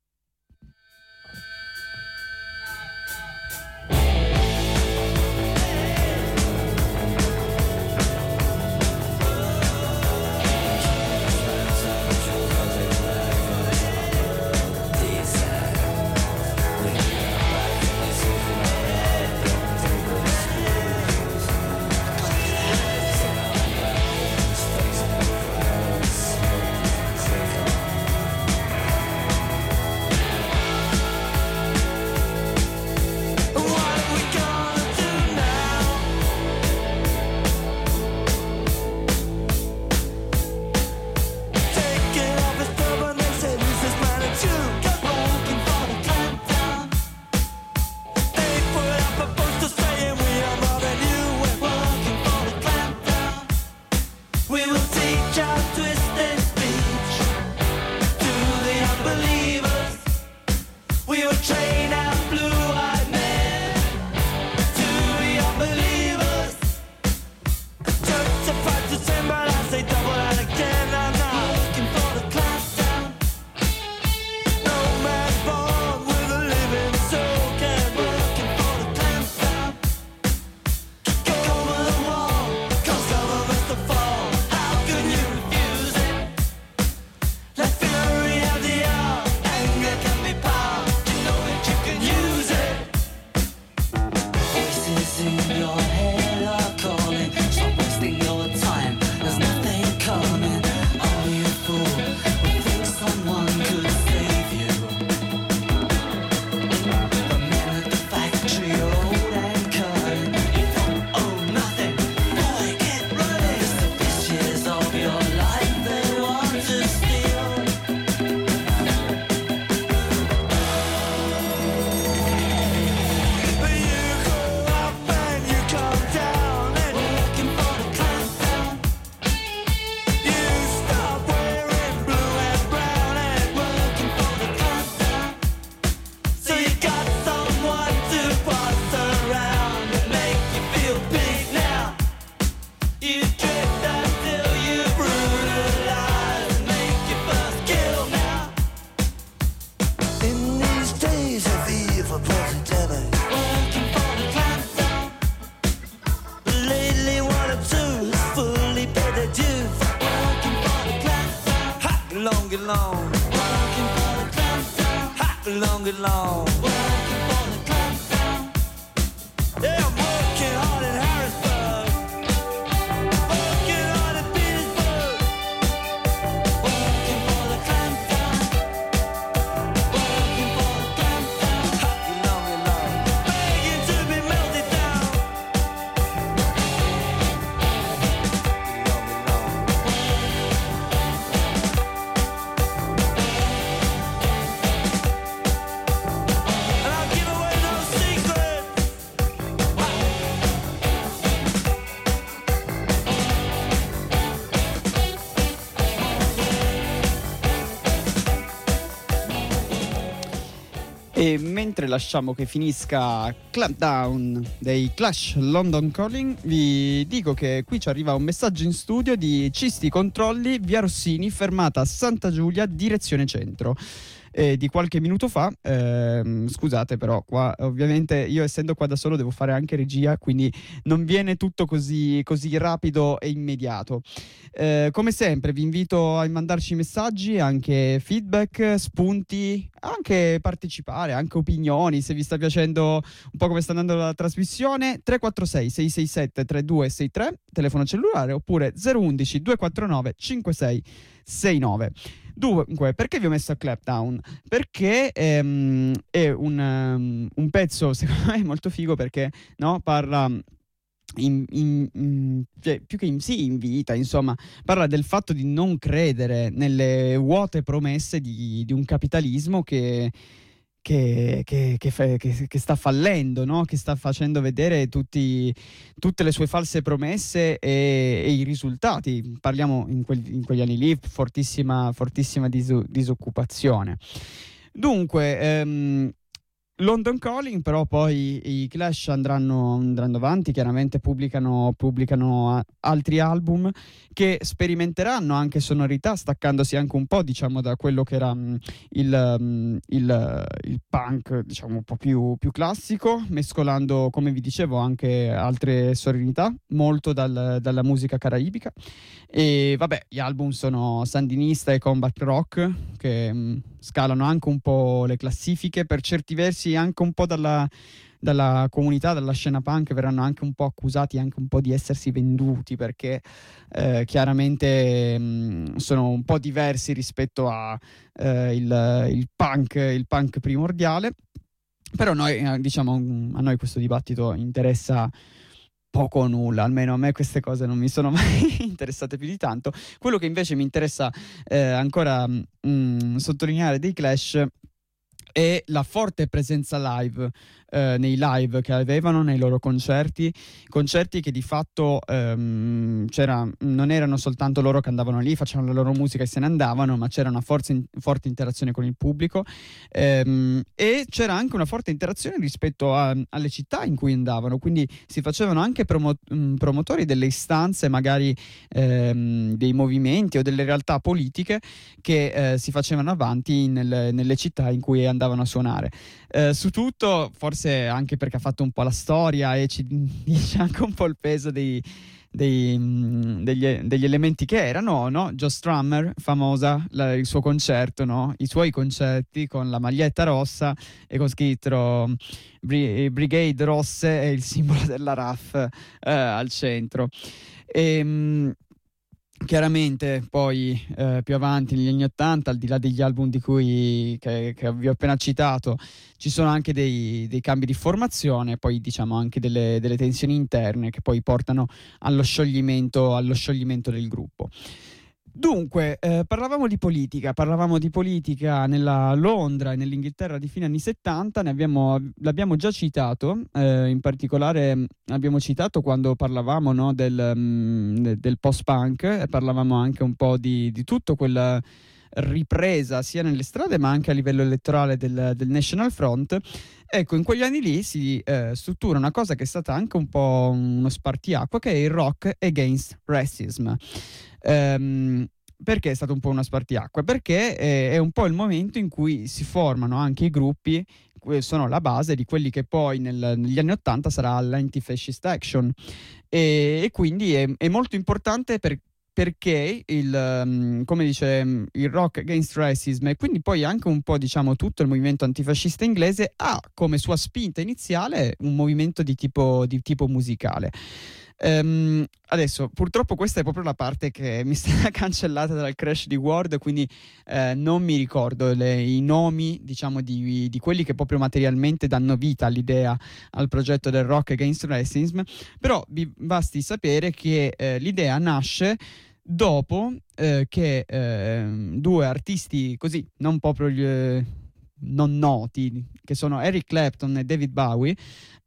E mentre lasciamo che finisca Clamp Down dei Clash London Calling, vi dico che qui ci arriva un messaggio in studio di Cisti Controlli, via Rossini, fermata Santa Giulia, direzione centro. Eh, di qualche minuto fa, ehm, scusate però qua ovviamente io essendo qua da solo devo fare anche regia, quindi non viene tutto così, così rapido e immediato. Eh, come sempre vi invito a mandarci messaggi, anche feedback, spunti, anche partecipare, anche opinioni, se vi sta piacendo un po' come sta andando la trasmissione. Tre quattro sei sei sei sette tre due sei tre, telefono cellulare, oppure zero uno uno due quattro nove cinque sei sei nove. Dunque, perché vi ho messo a Clapdown? Perché ehm, è un, um, un pezzo, secondo me, molto figo, perché no, parla... In, in, in, cioè, più che in, sì, invita, insomma, parla del fatto di non credere nelle vuote promesse di, di un capitalismo che, che, che, che, fa, che, che sta fallendo, no? Che sta facendo vedere tutti, tutte le sue false promesse e, e i risultati. Parliamo in, quel, in quegli anni lì, fortissima, fortissima disu, disoccupazione. Dunque, ehm, London Calling, però poi i Clash andranno, andranno avanti, chiaramente pubblicano, pubblicano a- altri album che sperimenteranno anche sonorità, staccandosi anche un po', diciamo, da quello che era mh, il, mh, il, il punk, diciamo, un po' più, più classico, mescolando, come vi dicevo, anche altre sonorità, molto dal- dalla musica caraibica. E vabbè, gli album sono Sandinista e Combat Rock, che mh, scalano anche un po' le classifiche, per certi versi anche un po' dalla, dalla comunità, dalla scena punk, verranno anche un po' accusati anche un po' di essersi venduti, perché eh, chiaramente mh, sono un po' diversi rispetto a eh, il, il punk, il punk primordiale. Però noi, eh, diciamo, mh, a noi questo dibattito interessa poco o nulla, almeno a me queste cose non mi sono mai interessate più di tanto. Quello che invece mi interessa eh, ancora mh, sottolineare dei Clash è la forte presenza live, eh, nei live che avevano nei loro concerti, concerti che di fatto ehm, c'era, non erano soltanto loro che andavano lì, facevano la loro musica e se ne andavano, ma c'era una forza, forte interazione con il pubblico, ehm, e c'era anche una forte interazione rispetto a- alle città in cui andavano, quindi si facevano anche promo- mh, promotori delle istanze, magari ehm, dei movimenti o delle realtà politiche che eh, si facevano avanti nel- nelle città in cui andavano a suonare. Eh, su tutto, forse anche perché ha fatto un po' la storia e ci dice anche un po' il peso dei, dei, mh, degli, degli elementi che erano, no? Joe Strummer, famosa, la- il suo concerto, no? I suoi concerti con la maglietta rossa e con scritto Bri- Brigade Rosse e il simbolo della R A F eh, al centro. E, mh, chiaramente poi eh, più avanti negli anni ottanta, al di là degli album di cui che, che vi ho appena citato, ci sono anche dei, dei cambi di formazione, poi diciamo anche delle, delle tensioni interne che poi portano allo scioglimento, allo scioglimento del gruppo. Dunque, eh, parlavamo di politica, parlavamo di politica nella Londra e nell'Inghilterra di fine anni settanta, ne abbiamo, l'abbiamo già citato, eh, in particolare mh, abbiamo citato quando parlavamo, no, del, mh, de- del post-punk, e parlavamo anche un po' di, di tutto quella ripresa sia nelle strade ma anche a livello elettorale del, del National Front. Ecco, in quegli anni lì si eh, struttura una cosa che è stata anche un po' uno spartiacque, che è il Rock Against Racism. Ehm, perché è stato un po' una spartiacque? Perché è, è un po' il momento in cui si formano anche i gruppi, que- sono la base di quelli che poi nel- negli anni Ottanta sarà l'Anti-Fascist Action. E, e quindi è, è molto importante per- perché il, um, come dice, um, il Rock Against Racism e quindi poi anche un po', diciamo, tutto il movimento antifascista inglese ha come sua spinta iniziale un movimento di tipo, di tipo musicale. Ehm, adesso, purtroppo questa è proprio la parte che mi è stata cancellata dal crash di Word, quindi eh, non mi ricordo le- i nomi, diciamo, di, di quelli che proprio materialmente danno vita all'idea, al progetto del Rock Against Racism, però vi basti sapere che eh, l'idea nasce dopo eh, che ehm, due artisti così, non proprio gli, eh, non noti, che sono Eric Clapton e David Bowie,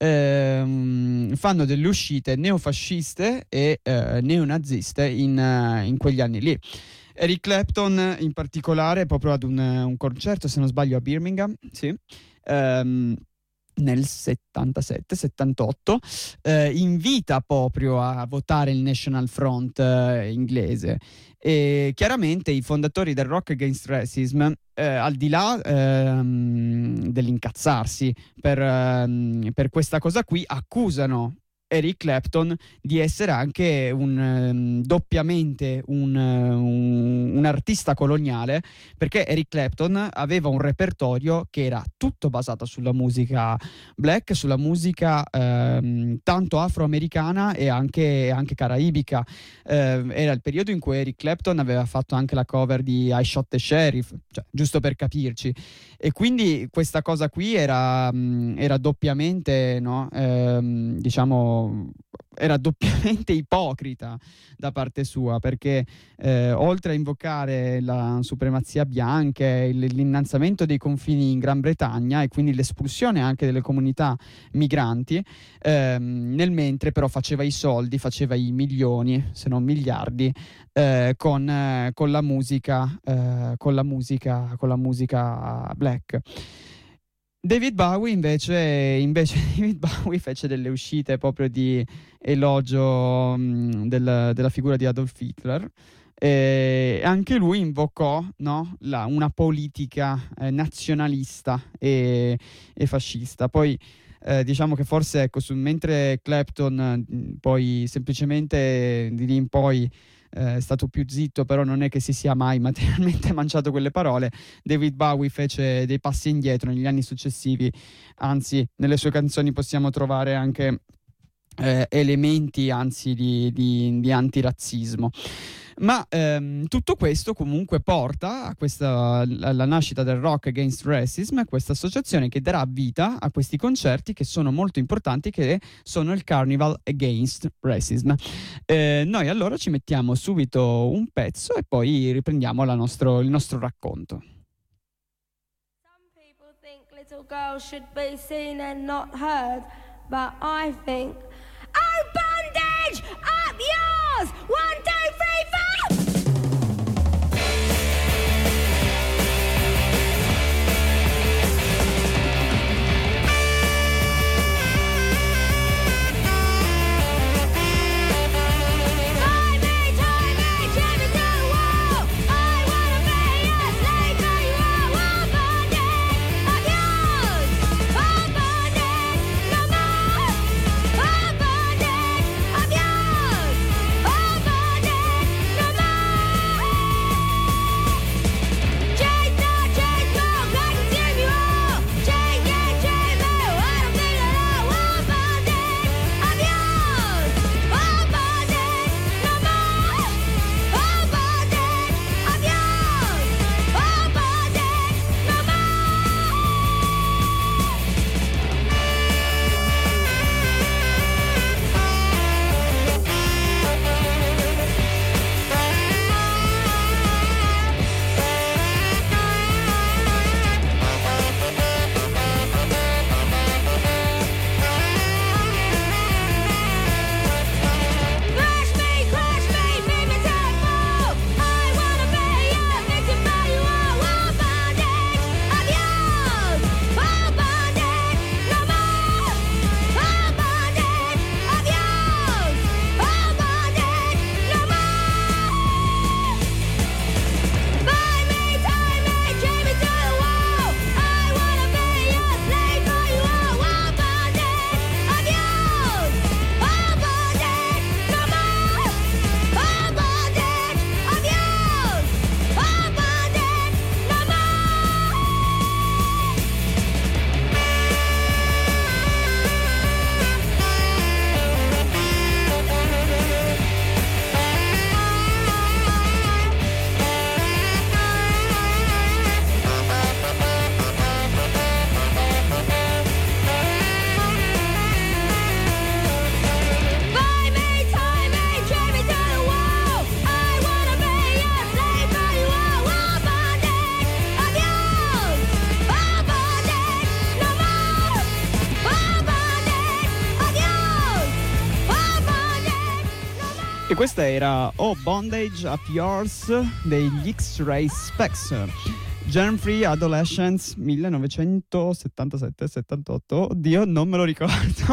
ehm, fanno delle uscite neofasciste e eh, neonaziste in, eh, in quegli anni lì. Eric Clapton in particolare proprio ad un, un concerto, se non sbaglio, a Birmingham, sì, ehm, nel settantasette settantotto, eh, invita proprio a votare il National Front eh, inglese. E chiaramente i fondatori del Rock Against Racism, eh, al di là ehm, dell'incazzarsi per, ehm, per questa cosa qui, accusano Eric Clapton di essere anche un, ehm, doppiamente un, eh, un- un artista coloniale, perché Eric Clapton aveva un repertorio che era tutto basato sulla musica black, sulla musica ehm, tanto afroamericana e anche, anche caraibica. Eh, era il periodo in cui Eric Clapton aveva fatto anche la cover di I Shot the Sheriff, cioè, giusto per capirci. E quindi questa cosa qui era, mh, era doppiamente, no? Ehm, diciamo, era doppiamente ipocrita da parte sua, perché eh, oltre a invocare la supremazia bianca, il- l'innalzamento dei confini in Gran Bretagna e quindi l'espulsione anche delle comunità migranti, ehm, nel mentre però faceva i soldi, faceva i milioni, se non miliardi, eh, con, eh, con la musica, eh, con la musica, con la musica black. David Bowie invece, invece David Bowie fece delle uscite proprio di elogio mh, del- della figura di Adolf Hitler. E anche lui invocò, no, la- una politica eh, nazionalista e, e fascista. Poi eh, diciamo che forse, ecco, su- mentre Clapton mh, poi semplicemente di lì in poi eh, è stato più zitto, però non è che si sia mai materialmente mangiato quelle parole. David Bowie fece dei passi indietro negli anni successivi, anzi nelle sue canzoni possiamo trovare anche eh, elementi anzi di, di, di antirazzismo. Ma ehm, tutto questo comunque porta a questa, alla nascita del Rock Against Racism, questa associazione che darà vita a questi concerti che sono molto importanti, che sono il Carnival Against Racism. Eh, noi allora ci mettiamo subito un pezzo e poi riprendiamo la nostro, il nostro racconto. Some people think little girls should be seen and not heard, but I think, oh, bondage, up yours! One, two, three, four! E questa era Oh Bondage Up Yours degli X-Ray Specs. Germ-Free Adolescence millenovecentosettantasette settantotto, oddio non me lo ricordo.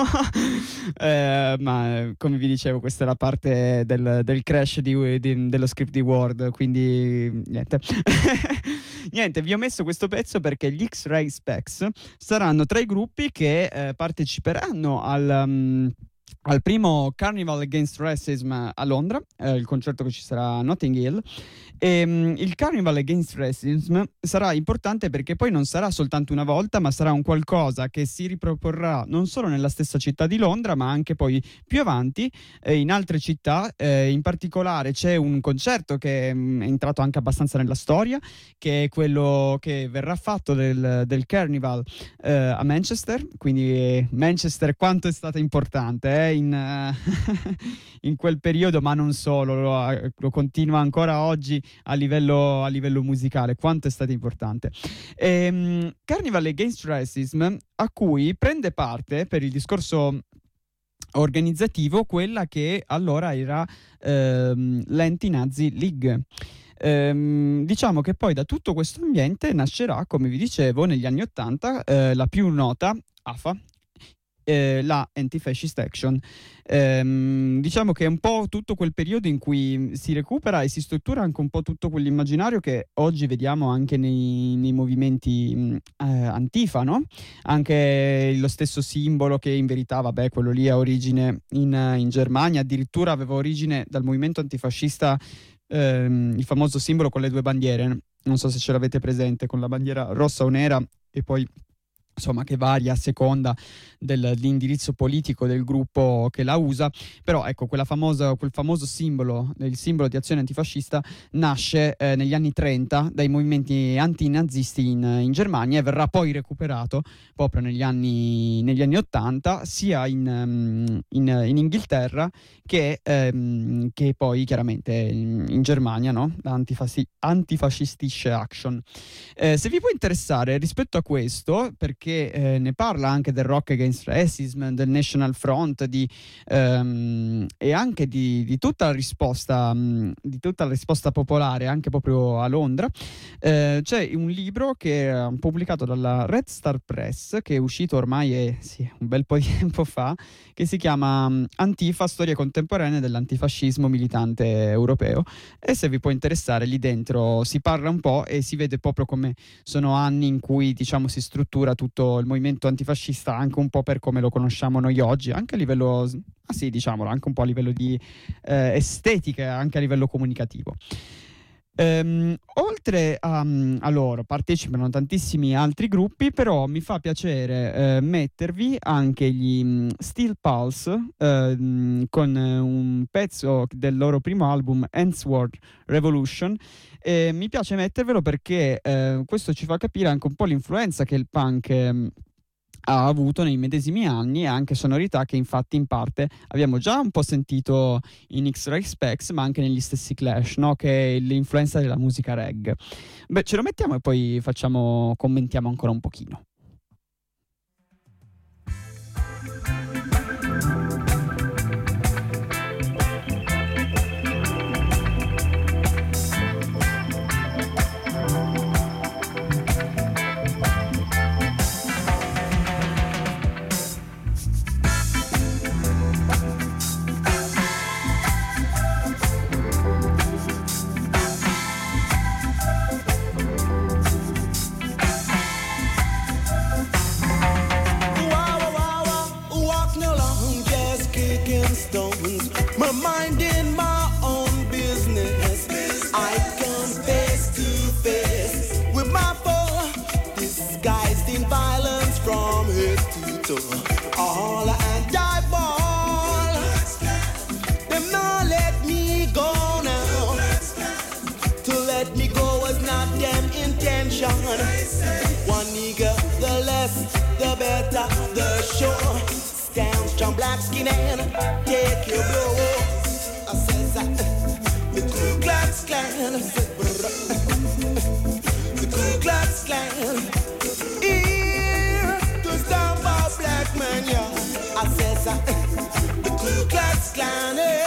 eh, ma come vi dicevo, questa è la parte del, del crash di, di, dello script di Word, quindi niente. Niente, vi ho messo questo pezzo perché gli X-Ray Specs saranno tra i gruppi che eh, parteciperanno al... Um, al primo Carnival Against Racism a Londra, eh, il concerto che ci sarà a Notting Hill. E, um, il Carnival Against Racism sarà importante perché poi non sarà soltanto una volta, ma sarà un qualcosa che si riproporrà non solo nella stessa città di Londra, ma anche poi più avanti eh, in altre città. Eh, in particolare c'è un concerto che um, è entrato anche abbastanza nella storia, che è quello che verrà fatto del, del Carnival eh, a Manchester. Quindi eh, Manchester quanto è stata importante eh, in, uh, in quel periodo, ma non solo, lo, lo continua ancora oggi a livello, a livello musicale, quanto è stato importante. Ehm, Carnival Against Racism, a cui prende parte per il discorso organizzativo quella che allora era ehm, l'Anti-Nazi League. Ehm, diciamo che poi da tutto questo ambiente nascerà, come vi dicevo, negli anni ottanta eh, la più nota A F A, eh, la Anti-Fascist Action. Ehm, diciamo che è un po' tutto quel periodo in cui si recupera e si struttura anche un po' tutto quell'immaginario che oggi vediamo anche nei, nei movimenti mh, eh, Antifa, no? Anche lo stesso simbolo che in verità, vabbè, quello lì ha origine in, in Germania, addirittura aveva origine dal movimento antifascista, ehm, il famoso simbolo con le due bandiere, non so se ce l'avete presente, con la bandiera rossa o nera e poi insomma che varia a seconda dell'indirizzo politico del gruppo che la usa, però ecco quella famosa, quel famoso simbolo, il simbolo di azione antifascista nasce eh, negli anni trenta dai movimenti antinazisti in, in Germania e verrà poi recuperato proprio negli anni, negli anni ottanta sia in, um, in, in Inghilterra che, um, che poi chiaramente in, in Germania, no? Antifasi- Antifascistische Action. Eh, se vi può interessare rispetto a questo, perché che eh, ne parla anche del Rock Against Racism, del National Front di, ehm, e anche di, di tutta la risposta mh, di tutta la risposta popolare anche proprio a Londra. Eh, c'è un libro che è pubblicato dalla Red Star Press, che è uscito ormai è, sì, un bel po' di tempo fa, che si chiama Antifa, storia contemporanea dell'antifascismo militante europeo, e se vi può interessare lì dentro si parla un po' e si vede proprio come sono anni in cui diciamo si struttura tutto il movimento antifascista anche un po' per come lo conosciamo noi oggi, anche a livello, ah sì, diciamolo, anche un po' a livello di eh, estetica, anche a livello comunicativo. Ehm, oltre a, a loro partecipano tantissimi altri gruppi, però mi fa piacere eh, mettervi anche gli um, Steel Pulse eh, con un pezzo del loro primo album Ensword Revolution. E mi piace mettervelo perché eh, questo ci fa capire anche un po' l'influenza che il punk eh, ha avuto nei medesimi anni e anche sonorità che infatti in parte abbiamo già un po' sentito in X-Ray Specs, ma anche negli stessi Clash, no? Che è l'influenza della musica reggae. Beh, ce lo mettiamo e poi facciamo, commentiamo ancora un pochino. My mind in my own business, I come face to face with my foe, disguised in violence from head to toe. All and I ball, them not let me go now. To let me go was not them intention. One nigga, the less, the better, the sure. Stand strong, black skin and take your blow. I says that the Ku Klux Klan, the Ku Klux Klan, here to stop a black man, yeah. I says that the Ku Klux Klan, yeah.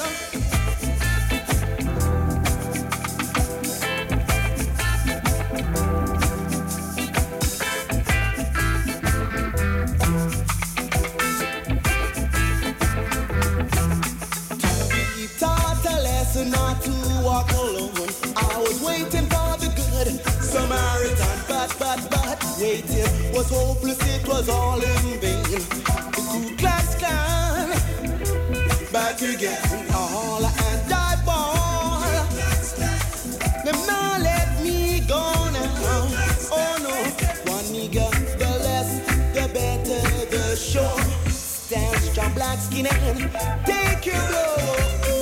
Not to walk alone. I was waiting for the good Samaritan, but, but, but waiting was hopeless, it was all in vain. The Ku Klux Klan back again, all and I ball. Them not let me go now. Oh no, one nigga, the less, the better, the sure. Stand strong, black skin and take your blow.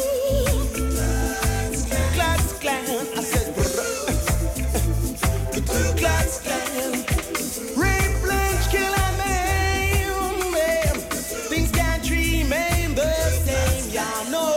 I said, the Ku Klux Klan, rape, lynch, kill and maim. Things can't remain the same, y'all know.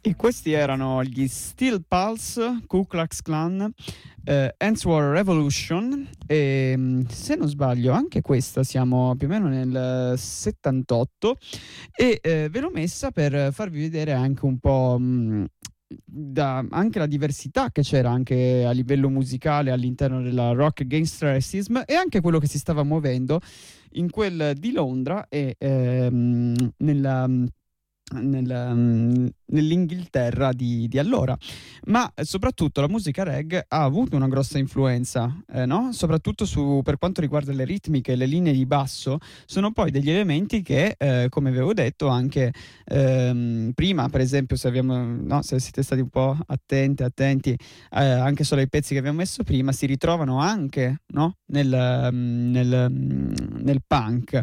E questi erano gli Steel Pulse, Ku Klux Klan, eh, Anti-War Revolution, e se non sbaglio anche questa siamo più o meno nel settantotto, e eh, ve l'ho messa per farvi vedere anche un po' mh, da, anche la diversità che c'era anche a livello musicale all'interno della Rock Against Racism, e anche quello che si stava muovendo in quel di Londra e ehm, nella... Nel, um, nell'Inghilterra di, di allora, ma eh, soprattutto la musica reggae ha avuto una grossa influenza, eh, no? Soprattutto su, per quanto riguarda le ritmiche, le linee di basso sono poi degli elementi che, eh, come avevo detto anche ehm, prima, per esempio, se, abbiamo, no, se siete stati un po' attenti, attenti eh, anche solo ai pezzi che abbiamo messo prima, si ritrovano anche, no? nel, nel, nel punk.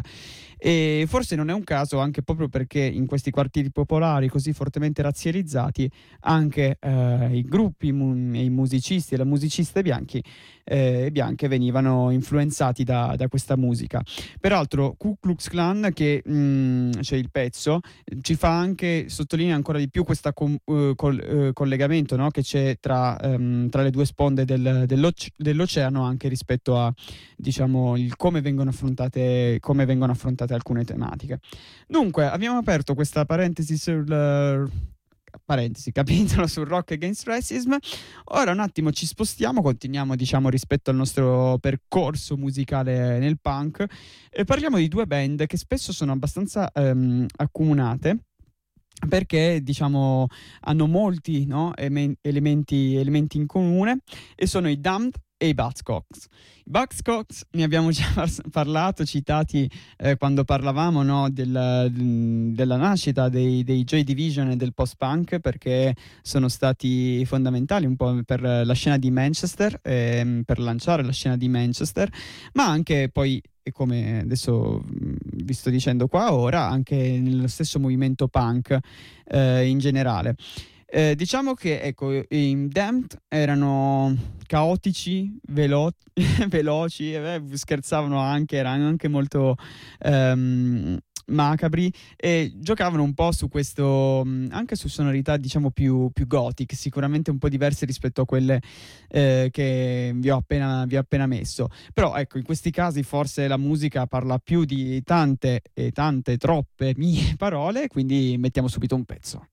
E forse non è un caso, anche proprio perché in questi quartieri popolari così fortemente razzializzati anche eh, i gruppi mu- e i musicisti e le musiciste bianchi e eh, bianche venivano influenzati da, da questa musica. Peraltro Ku Klux Klan, che mh, cioè il pezzo ci fa anche, sottolinea ancora di più questo com- uh, col- uh, collegamento, no? Che c'è tra, um, tra le due sponde del, dell'oce- dell'oceano, anche rispetto a, diciamo, il come vengono affrontate come vengono affrontate alcune tematiche. Dunque abbiamo aperto questa parentesi sul uh, parentesi capitolo sul Rock Against Racism. Ora un attimo ci spostiamo, continuiamo, diciamo, rispetto al nostro percorso musicale nel punk, e parliamo di due band che spesso sono abbastanza um, accomunate, perché, diciamo, hanno molti, no, emen- elementi, elementi in comune, e sono i Damned e i Buzzcocks. I Buzzcocks ne abbiamo già par- parlato, citati eh, quando parlavamo, no, del, della nascita dei, dei Joy Division e del post-punk, perché sono stati fondamentali un po' per la scena di Manchester, eh, per lanciare la scena di Manchester, ma anche poi, e come adesso vi sto dicendo qua ora, anche nello stesso movimento punk eh, in generale. Eh, diciamo che, ecco, i Damned erano caotici, velo- veloci, eh, scherzavano anche, erano anche molto ehm, macabri, e giocavano un po' su questo, anche su sonorità, diciamo, più, più gothic, sicuramente un po' diverse rispetto a quelle eh, che vi ho appena, vi ho appena messo. Però ecco, in questi casi forse la musica parla più di tante e tante troppe mie parole, quindi mettiamo subito un pezzo.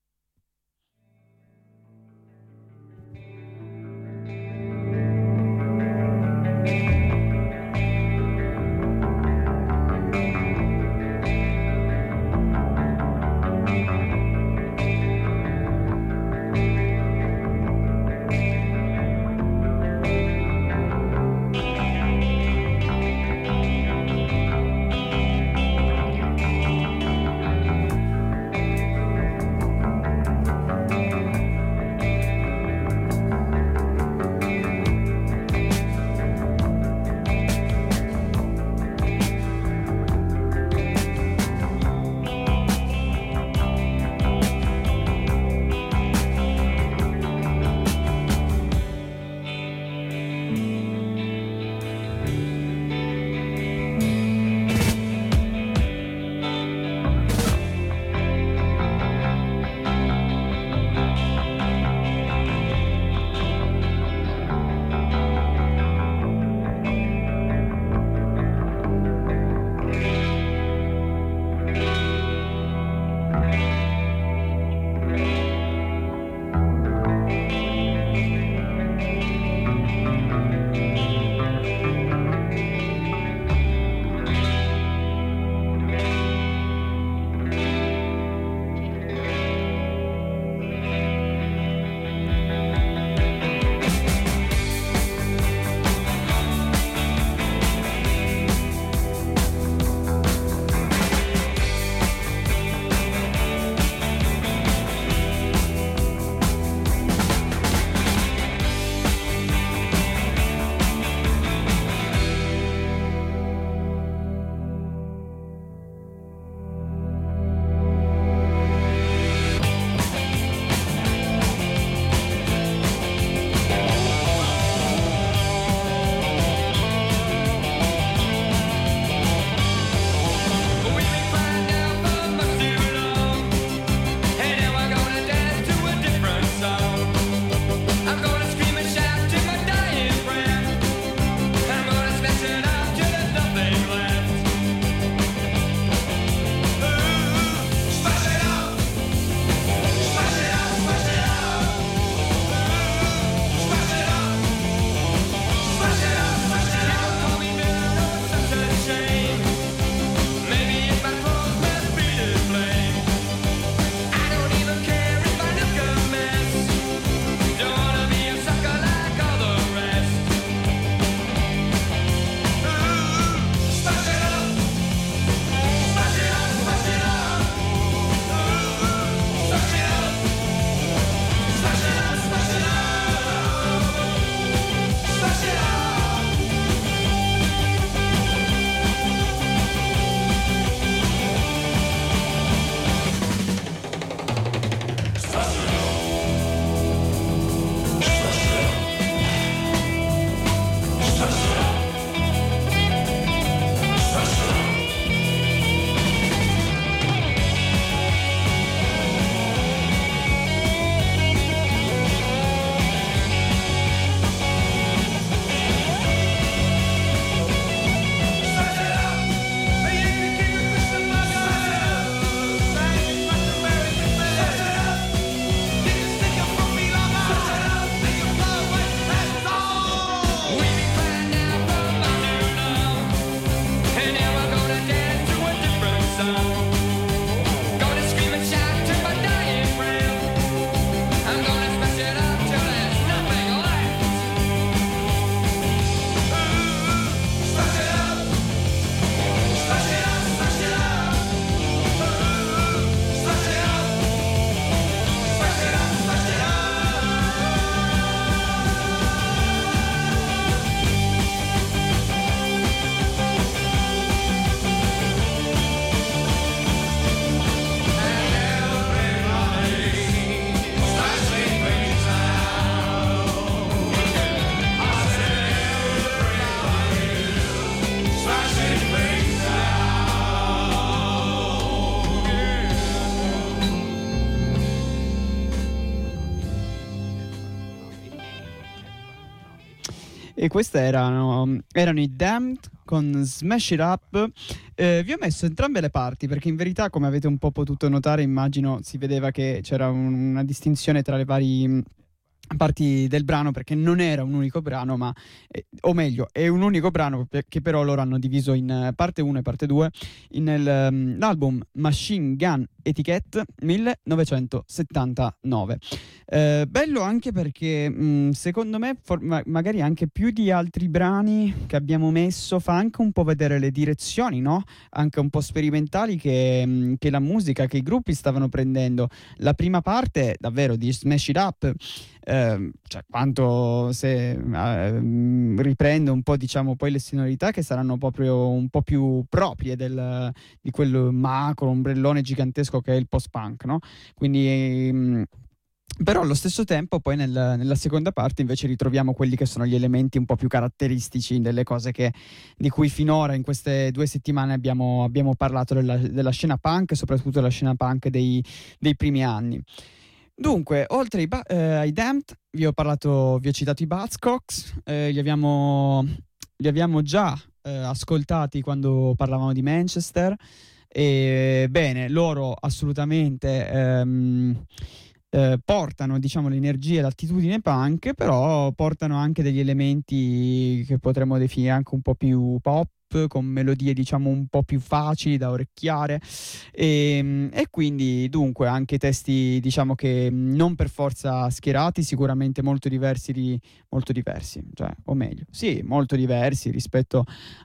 E queste erano, erano i Damned con Smash It Up. Eh, vi ho messo entrambe le parti perché in verità, come avete un po' potuto notare, immagino si vedeva che c'era un, una distinzione tra le varie parti del brano, perché non era un unico brano, ma eh, o meglio è un unico brano che però loro hanno diviso in parte uno e parte due nell'album um, Machine Gun Etiquette millenovecentosettantanove. Eh, bello anche perché mh, secondo me for- ma- magari anche più di altri brani che abbiamo messo fa anche un po' vedere le direzioni, no? Anche un po' sperimentali che, mh, che la musica, che i gruppi stavano prendendo. La prima parte davvero di Smash It Up, eh, cioè quanto se eh, riprende un po', diciamo, poi le sonorità che saranno proprio un po' più proprie del, di quel macro ombrellone gigantesco che è il post-punk, no? Quindi mh, però allo stesso tempo poi nel, nella seconda parte invece ritroviamo quelli che sono gli elementi un po' più caratteristici delle cose che, di cui finora in queste due settimane abbiamo, abbiamo parlato della, della scena punk, soprattutto della scena punk dei, dei primi anni. Dunque, oltre ai, ba- eh, ai Damned, vi ho parlato, vi ho citato i Buzzcocks, eh, li abbiamo, li abbiamo già eh, ascoltati quando parlavamo di Manchester, e bene, loro assolutamente ehm, eh, portano, diciamo, l'energia e l'attitudine punk, però portano anche degli elementi che potremmo definire anche un po' più pop, con melodie, diciamo, un po' più facili da orecchiare, e, e quindi dunque anche testi, diciamo, che non per forza schierati, sicuramente molto diversi, di, molto diversi, cioè, o meglio, sì, molto diversi rispetto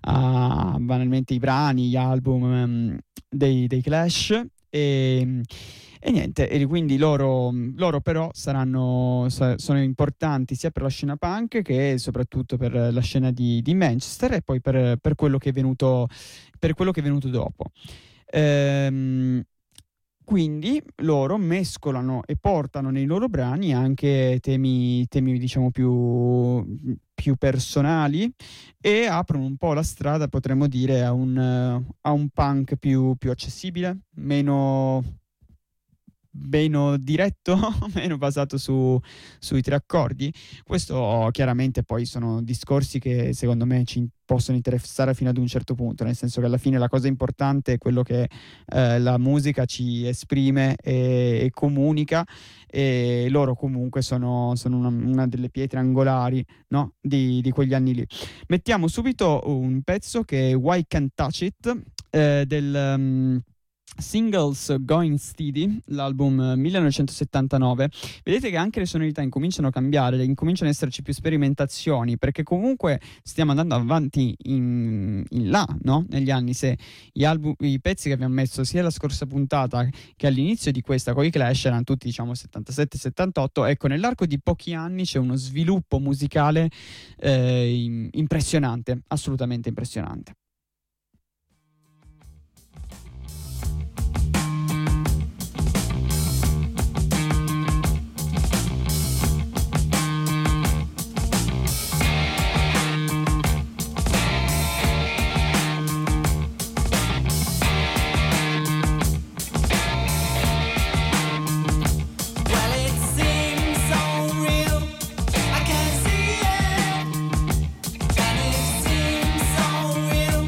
a banalmente i brani, gli album um, dei, dei Clash. E, e niente, e quindi loro, loro però saranno sono importanti sia per la scena punk che soprattutto per la scena di, di Manchester, e poi per, per quello che è venuto per quello che è venuto dopo. Ehm, quindi loro mescolano e portano nei loro brani anche temi, temi diciamo più, più personali, e aprono un po' la strada, potremmo dire, a un, a un punk più, più accessibile, meno, meno diretto, meno basato su, sui tre accordi. Questo chiaramente poi sono discorsi che secondo me ci possono interessare fino ad un certo punto, nel senso che alla fine la cosa importante è quello che eh, la musica ci esprime e, e comunica, e loro comunque sono, sono una, una delle pietre angolari, no? di, di quegli anni lì. Mettiamo subito un pezzo che è Why Can't Touch It, eh, del um, Singles Going Steady, l'album millenovecentosettantanove. Vedete che anche le sonorità incominciano a cambiare, incominciano ad esserci più sperimentazioni, perché comunque stiamo andando avanti in, in là, no? Negli anni. Se gli album, i pezzi che abbiamo messo sia la scorsa puntata che all'inizio di questa con i Clash erano tutti, diciamo, settantasette settantotto, ecco, nell'arco di pochi anni c'è uno sviluppo musicale eh, impressionante, assolutamente impressionante. Real.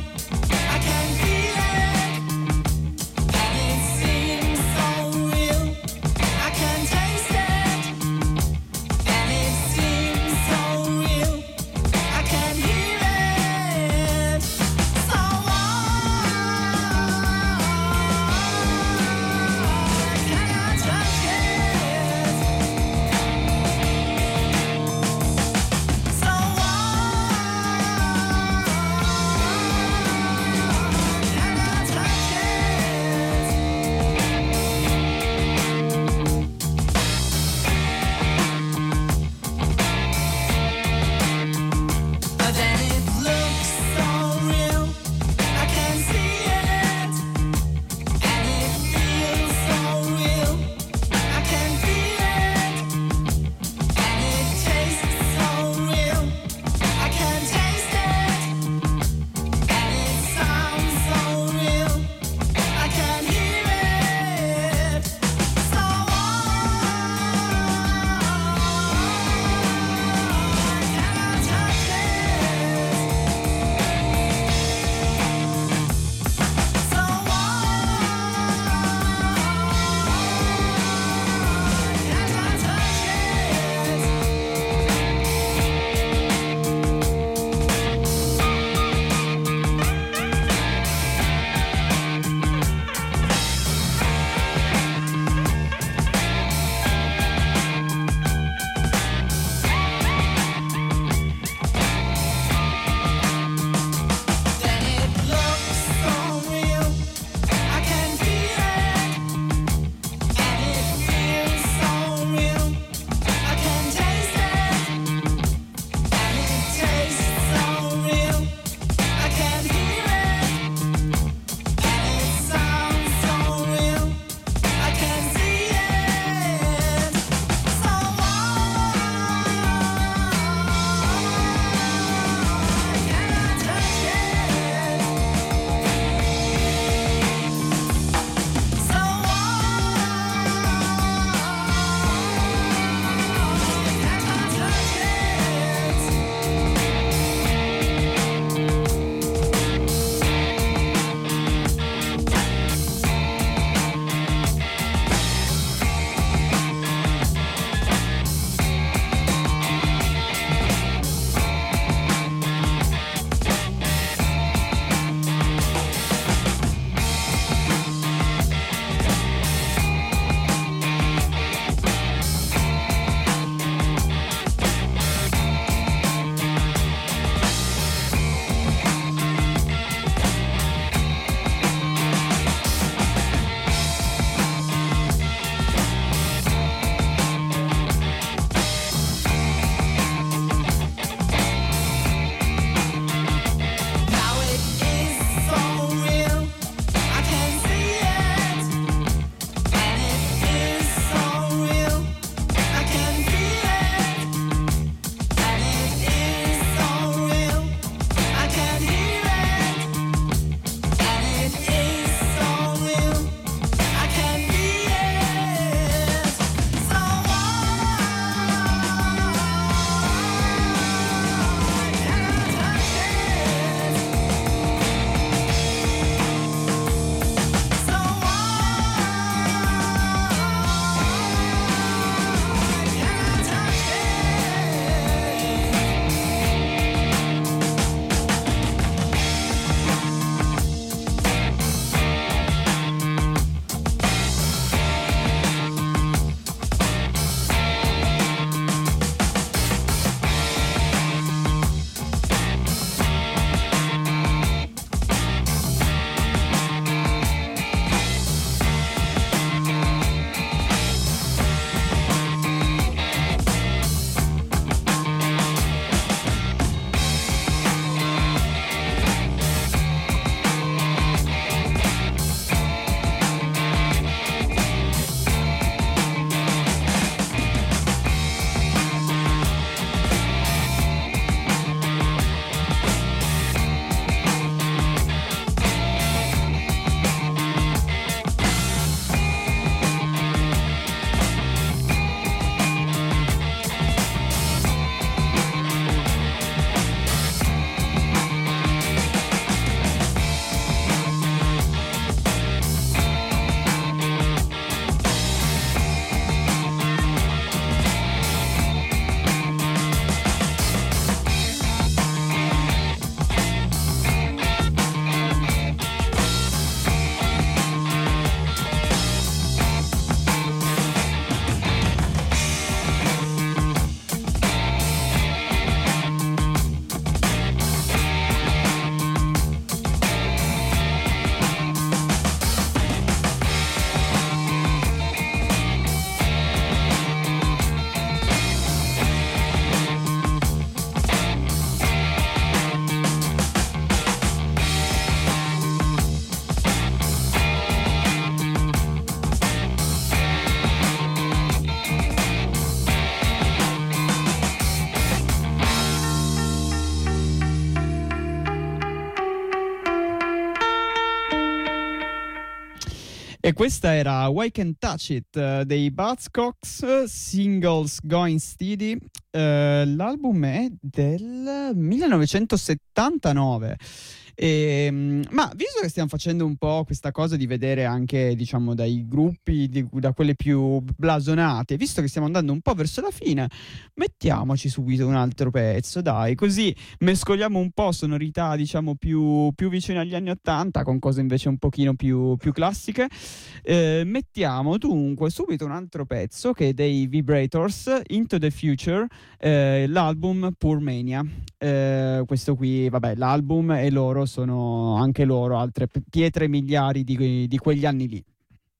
questa era Why Can't Touch It uh, dei Buzzcocks, Singles Going Steady. Uh, l'album è del millenovecentosettantanove. E, ma visto che stiamo facendo un po' questa cosa di vedere anche, diciamo, dai gruppi, di, da quelle più blasonate, visto che stiamo andando un po' verso la fine, mettiamoci subito un altro pezzo, dai, così mescoliamo un po' sonorità, diciamo, più, più vicine agli anni ottanta con cose invece un pochino più, più classiche. Eh, mettiamo dunque subito un altro pezzo che è dei Vibrators, Into the Future, eh, l'album Poor Mania. Eh, questo qui, vabbè, l'album e loro sono anche loro altre pietre miliari di, di quegli anni lì.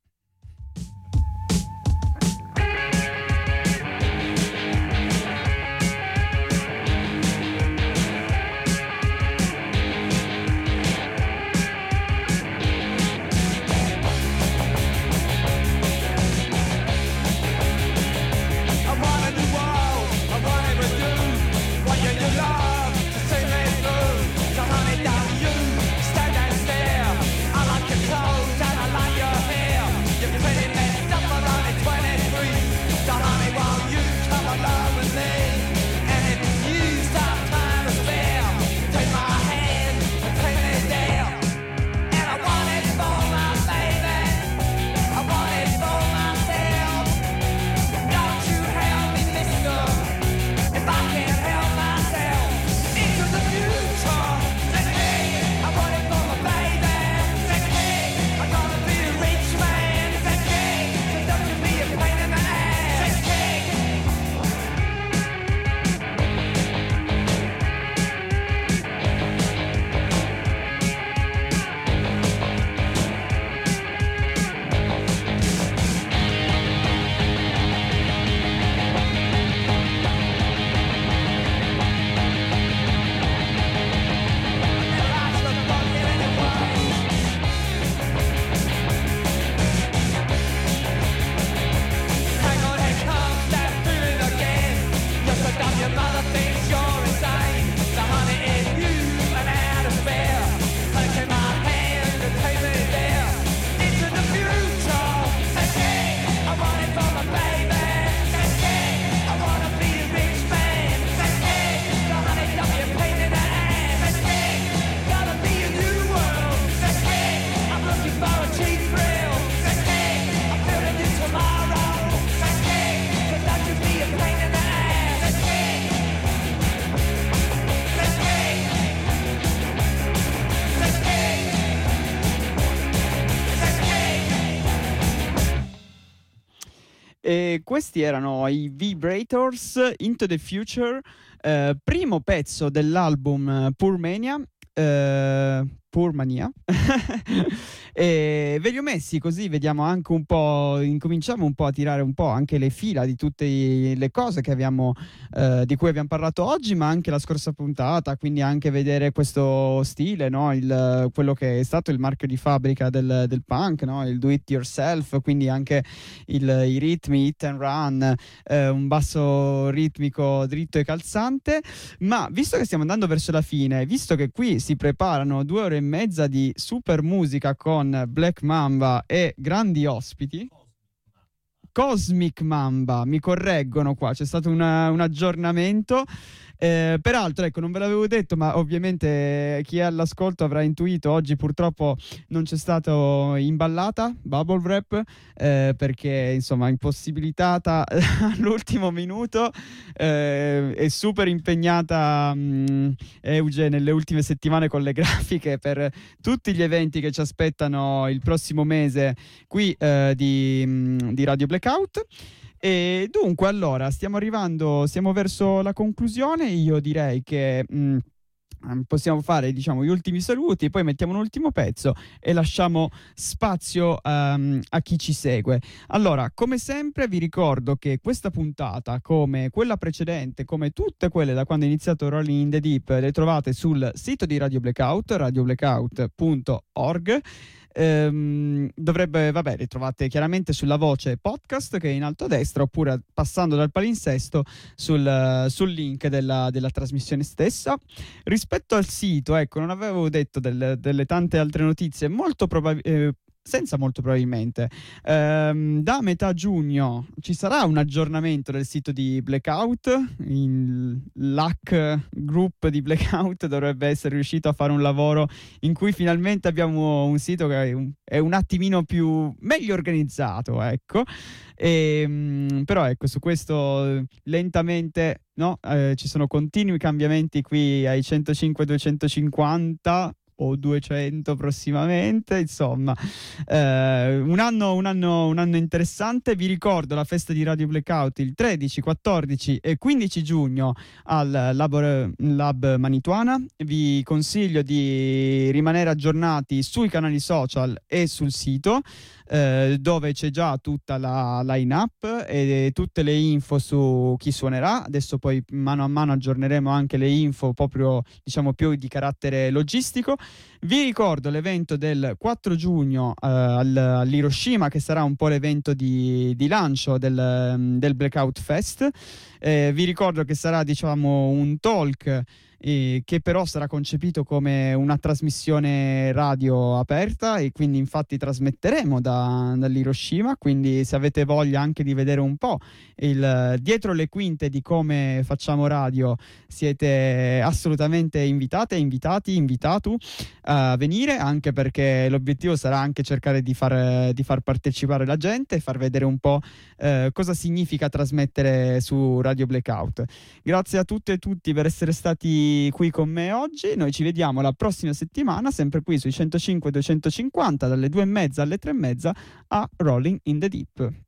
E questi erano i Vibrators, Into the Future, eh, primo pezzo dell'album Poor Mania, eh, Poor Mania. E ve li ho messi così vediamo anche un po', incominciamo un po' a tirare un po' anche le fila di tutte le cose che abbiamo, eh, di cui abbiamo parlato oggi, ma anche la scorsa puntata, quindi anche vedere questo stile, no? Il, quello che è stato il marchio di fabbrica del, del punk, no? Il do it yourself, quindi anche il, i ritmi hit and run, eh, un basso ritmico dritto e calzante. Ma visto che stiamo andando verso la fine, visto che qui si preparano due ore e mezza di super musica con Black Mamba e grandi ospiti, Cosmic Mamba, mi correggono qua, c'è stato una, un aggiornamento. Eh, peraltro, ecco, non ve l'avevo detto, ma ovviamente chi è all'ascolto avrà intuito, oggi purtroppo non c'è stato in ballata Bubble Wrap, eh, perché insomma impossibilitata all'ultimo minuto, eh, è super impegnata mh, Euge nelle ultime settimane con le grafiche per tutti gli eventi che ci aspettano il prossimo mese qui eh, di, mh, di Radio Blackout. E dunque, allora, stiamo arrivando, siamo verso la conclusione. Io direi che mh, possiamo fare, diciamo, gli ultimi saluti, poi mettiamo un ultimo pezzo e lasciamo spazio um, a chi ci segue. Allora, come sempre vi ricordo che questa puntata, come quella precedente, come tutte quelle da quando è iniziato Rolling in the Deep, le trovate sul sito di Radio Blackout, radio blackout punto org. Ehm, dovrebbe, vabbè, le trovate chiaramente sulla voce podcast che è in alto a destra, oppure passando dal palinsesto sul, sul link della, della trasmissione stessa. Rispetto al sito, ecco, non avevo detto del, delle tante altre notizie, molto probabilmente eh, senza molto probabilmente. Ehm, da metà giugno ci sarà un aggiornamento del sito di Blackout, il l'hack group di Blackout dovrebbe essere riuscito a fare un lavoro in cui finalmente abbiamo un sito che è un, è un attimino più meglio organizzato, ecco. E, mh, però ecco, su questo lentamente, no? Eh, ci sono continui cambiamenti qui ai centocinque duecentocinquanta o duecento prossimamente, insomma. Eh, un anno, un anno, un anno interessante. Vi ricordo la festa di Radio Blackout il tredici, quattordici e quindici giugno al Lab, Lab Manituana. Vi consiglio di rimanere aggiornati sui canali social e sul sito, eh, dove c'è già tutta la line-up e tutte le info su chi suonerà. Adesso poi mano a mano aggiorneremo anche le info proprio, diciamo, più di carattere logistico. Vi ricordo l'evento del quattro giugno eh, al, all'Hiroshima, che sarà un po' l'evento di, di lancio del, del Blackout Fest. Eh, vi ricordo che sarà, diciamo, un talk eh, che però sarà concepito come una trasmissione radio aperta, e quindi infatti trasmetteremo da, dall'Hiroshima, quindi se avete voglia anche di vedere un po' il dietro le quinte di come facciamo radio, siete assolutamente invitate, invitati, invitatu a venire, anche perché l'obiettivo sarà anche cercare di far, di far partecipare la gente e far vedere un po' eh, cosa significa trasmettere su Radio Blackout. Grazie a tutte e tutti per essere stati qui con me oggi. Noi ci vediamo la prossima settimana, sempre qui sui centocinque duecentocinquanta, dalle due e mezza alle tre e mezza a Rolling in the Deep.